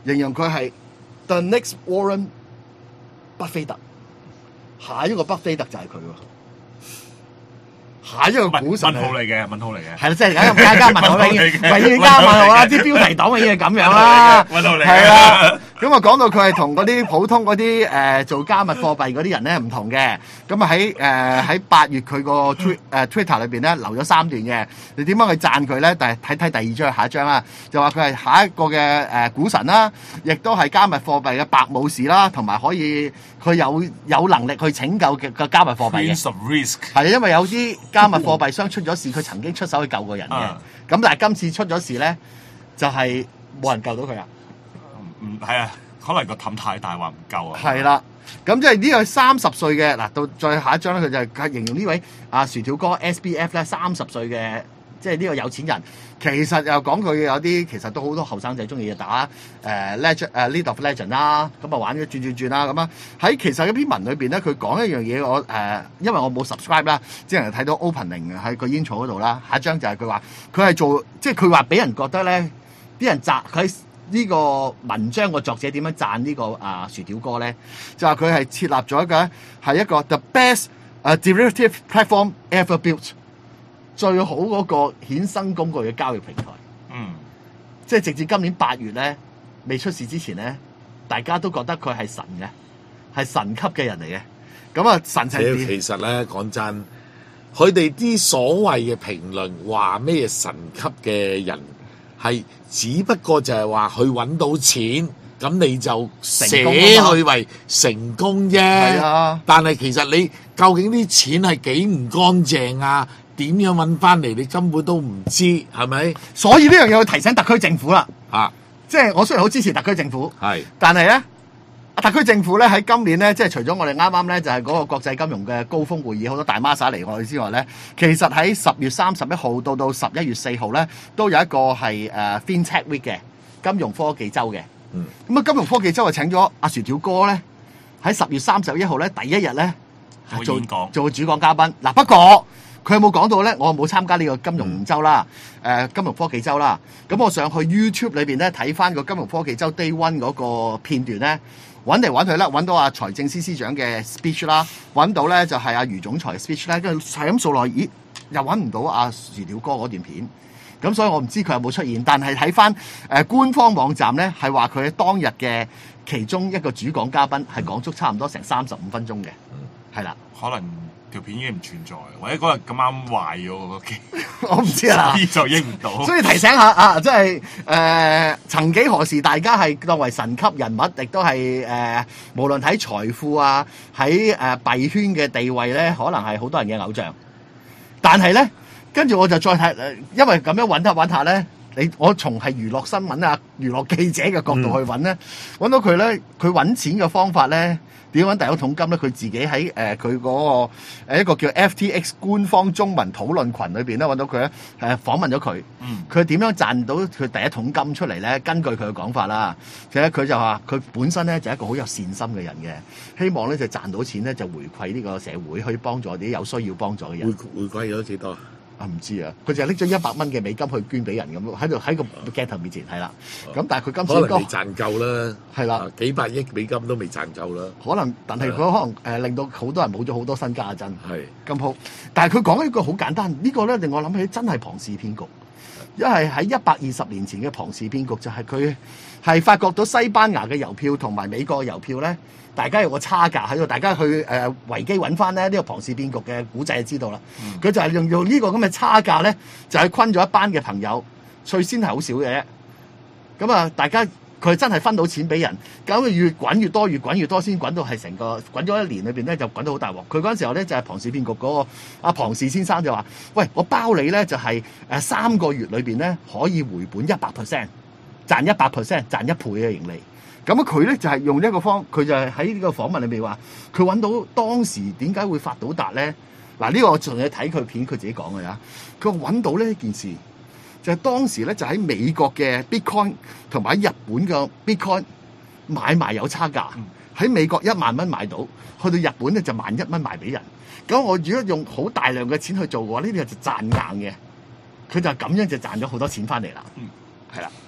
形容佢係 The Next Warren 巴菲特，下一個巴菲特就係佢喎。下一個股神問號嚟嘅，問號嚟嘅。 係啦，即係梗係加加問號，永遠永遠加問號啦！啲標題黨永遠係咁樣啦， 問號嚟嘅係啦。咁啊講到佢係同嗰啲普通嗰啲誒做加密貨幣嗰啲人咧唔同嘅。咁啊喺誒喺八月佢個 Twi 誒 Twitter 裏邊咧留咗三段嘅。你點樣去讚佢咧？但係睇睇第二張下一張啦，就話佢係下一個嘅誒股神啦，亦都係加密貨幣嘅白武士啦，同埋可以佢有有能力去拯救嘅嘅加密貨幣嘅。 Prince of Risk 係因為有啲加密貨幣商出咗事，佢曾經出手去救過人嘅。咁、 啊、 但係今次出咗事咧，就係、是、冇人救到佢啊。 唔係啊，可能個氹太大，話唔夠啊。 係啦，咁即係呢個三十歲嘅嗱，到再下一張咧，佢就係形容呢位阿、啊、薯條哥 S B F 咧三十歲嘅，即係呢個有錢人。其實又講佢有啲，其實都好多後生仔中意打誒、呃、Legend 誒、uh, League of Legend 啦，咁啊玩咗轉轉轉啦咁啊。喺其實嗰篇文裏邊咧，佢講一樣嘢，我誒、呃、因為我冇 subscribe 啦，只能睇到 opening 喺個 intro 嗰度啦。下一張就係佢話佢係做，即係佢話俾人覺得咧，啲人讚佢呢個文章個作者點樣讚呢、這個啊薯條哥咧，就話佢係設立咗一個係一個 the best 誒 derivative platform ever built。最好嗰個衍生工具嘅交易平台， 嗯， 即係直至今年八月咧未出事之前咧，大家都覺得佢係神嘅，係神級嘅人嚟嘅。咁啊，神係點？ 其實咧講真，佢哋啲所謂嘅評論話咩神級嘅人，係只不過就係話佢揾到錢，咁你就寫佢為成功啫。係啊， 但係其實你究竟啲錢係幾唔乾淨啊？點樣揾翻嚟？你根本都唔知，係咪？ 所以呢樣嘢要提醒特區政府啦。 啊， 即係我雖然好支持特區政府， 係， 但係咧，特區政府咧喺今年咧，即係除咗我哋啱啱咧就係嗰個國際金融嘅高峰會議，好多大孖沙嚟我哋之外咧，其實喺十月三十一號到到十一月四號咧，都有一個係誒、uh, FinTech Week 嘅金融科技周嘅。 嗯。 咁啊，金融科技周就請咗阿薯條哥咧，喺十月三十一號咧第一日咧做演講做主講嘉賓。嗱，不過佢有冇講到咧？我冇參加呢個金融周啦，誒、嗯呃、金融科技周啦。咁我上去 YouTube 裏邊咧睇翻個金融科技周 Day One 嗰個片段咧，揾嚟揾去啦，揾到阿財政司司長嘅 speech 啦，揾到咧就係阿余總裁嘅 speech 咧，跟住係咁數落，咦又揾唔到阿薯條哥嗰段片。咁所以我唔知佢有冇出現，但係睇翻誒官方網站咧，係話佢當日嘅其中一個主講嘉賓係講足差唔多成三十五分鐘嘅，係啦、嗯， 可能。條片已經唔存在，或者嗰日咁啱壞咗個機， 我唔知啊， 所以就影唔到。 所以提醒下啊，即係誒，曾幾何時大家係當為神級人物，亦都係誒、呃，無論喺財富啊，喺誒幣圈嘅地位咧，可能係好多人嘅偶像。但係咧，跟住我就再睇，因為咁樣揾下揾下咧，你我從係娛樂新聞啊、娛樂記者嘅角度去揾咧，揾、嗯、到佢咧，佢揾錢嘅方法咧。點揾第一桶金咧？佢自己喺誒佢嗰個誒一個叫 F T X 官方中文討論群裏邊咧揾到佢咧，誒訪問咗佢。佢點樣賺到佢第一桶金出嚟咧？根據佢嘅講法啦，其實佢就話佢本身咧就係一個好有善心嘅人嘅，希望咧就賺到錢咧就回饋呢個社會，去幫助啲有需要幫助嘅人。 回回饋咗幾多？ 啊唔知啊，佢就拎咗一百蚊嘅美金去捐俾人咁，喺度喺個鏡頭面前係啦。咁、哦、但係佢今次可能未賺夠啦， 係啦， 幾百億美金都未賺夠啦。 可能，但係佢可能誒、呃、令到好多人冇咗好多身家真係咁好。但係佢講一個好簡單，這個、呢個咧令我諗起真係龐氏騙局，因為喺一百二十年前嘅龐氏騙局就係佢係發覺到西班牙嘅郵票同埋美國嘅郵票咧。大家有個差價喺度，大家去誒、呃、維基揾翻咧呢、這個龐氏騙局嘅古仔就知道啦。佢、嗯、就係用用呢個咁嘅差價咧，就係昆咗一班嘅朋友，稅先係好少嘅啫。咁啊，大家佢真係分到錢俾人，咁越滾越多，越滾越多，先滾到係成個滾咗一年裏邊咧，就滾到好大鑊。佢嗰陣時候咧就係、是、龐氏騙局嗰、那個阿龐氏先生就話：喂，我包你咧就係誒三個月裏邊咧可以回本一百 percent， 賺一百 percent， 賺一倍嘅盈利。咁啊，佢咧就係用一個方，佢就係喺呢個訪問裏面話，佢揾到當時點解會發到達咧？嗱，呢個我仲要睇佢片，佢自己講嘅呀。佢揾到呢件事，就係、是、當時咧就喺美國嘅 Bitcoin 同埋喺日本嘅 Bitcoin 買賣有差價，喺美國一萬蚊買到，去到日本咧就萬一蚊賣俾人。咁我如果用好大量嘅錢去做嘅話，呢啲就賺硬嘅。佢就咁樣就賺咗好多錢翻嚟啦。係啦。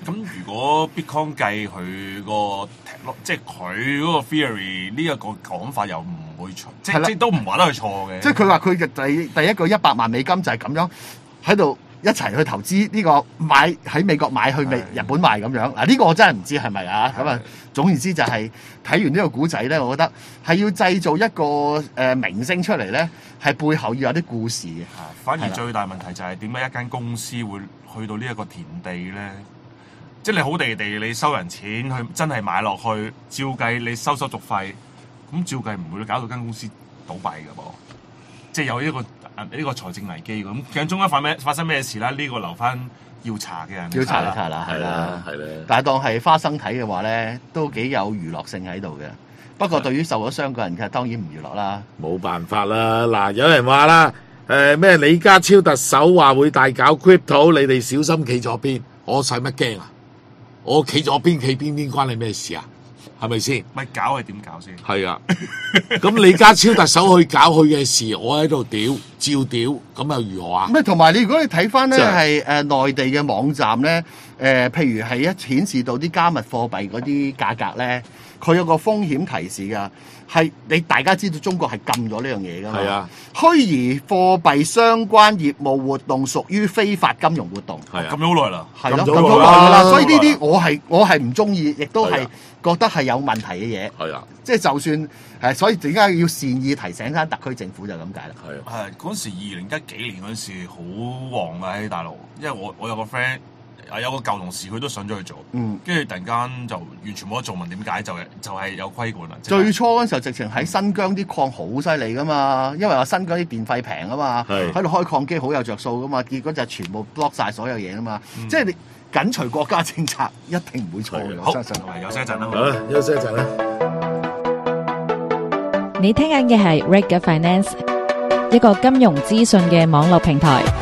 咁如果 Bitcoin 計佢個即係佢嗰個 theory 呢一個講法又唔會錯，即係即係都唔話得佢錯嘅。 即係佢話佢嘅第第一個一百萬美金就係咁樣喺度一齊去投資呢個買喺美國買去美日本賣咁樣。嗱呢個我真係唔知係咪啊？咁啊總言之就係睇完呢個古仔咧，我覺得係要製造一個誒、呃、明星出嚟咧，係背後要有啲故事嘅。 反而最大問題就係點解一間公司會去到呢一個田地咧？即係你好地地，你收人錢去真係買落去，照計你收手續費，咁照計唔會搞到間公司倒閉㗎噃。即係有一個呢、呢個財政危機咁，究竟中間發咩發生咩事啦？呢、呢個留翻要查嘅人要查啦，查啦，係啦， 係啦。 但係當係花生睇嘅話咧，都幾有娛樂性喺度嘅。不過對於受咗傷嘅人，其實當然唔娛樂啦。 冇辦法啦，嗱，有人話啦，誒、呃、咩李家超特首話會大搞 crypto， 你哋小心企咗邊，我使乜驚啊？我企咗邊企邊邊關你咩事啊？係咪先？ 咪搞係點搞先？ 係啊，咁李家超特首去搞佢嘅事，我喺度屌照屌，咁又如何啊？ 咁啊，同埋你如果你睇翻咧係誒內地嘅網站咧，誒、呃、譬如係一顯示到啲加密貨幣嗰啲價格咧，佢有個風險提示㗎，係你大家知道中國係禁咗呢樣嘢㗎嘛？ 係啊， 虛擬貨幣相關業務活動屬於非法金融活動。 係啊， 咁咗好耐啦， 係咯， 禁咁咗好耐啦好耐㗎啦。所以呢啲我係我係唔中意，亦都係係啊覺得係有問題嘅嘢。 係啊， 即係就算誒，所以點解要善意提醒翻特區政府就咁解啦。 係啊， 係嗰陣時二零一幾年嗰陣時好旺啊喺大陸，因為我我有個 friend 啊有個舊同事佢都上咗去做， 嗯。 跟住突然間就完全冇得做，問點解就係就係有規管啦。即係最初嗰陣時候，直情喺新疆啲礦好犀利噶嘛，因為話新疆啲電費平啊嘛， 係喺度開礦機好有着數噶嘛，結果就全部 block 晒所有嘢啊嘛， 嗯即係你緊隨國家政策一定唔會錯嘅，我好， 相信。 休息一陣啦。 好啦，休息一陣啦。 你聽緊嘅係 Reg Finance，一個金融資訊嘅網絡平台。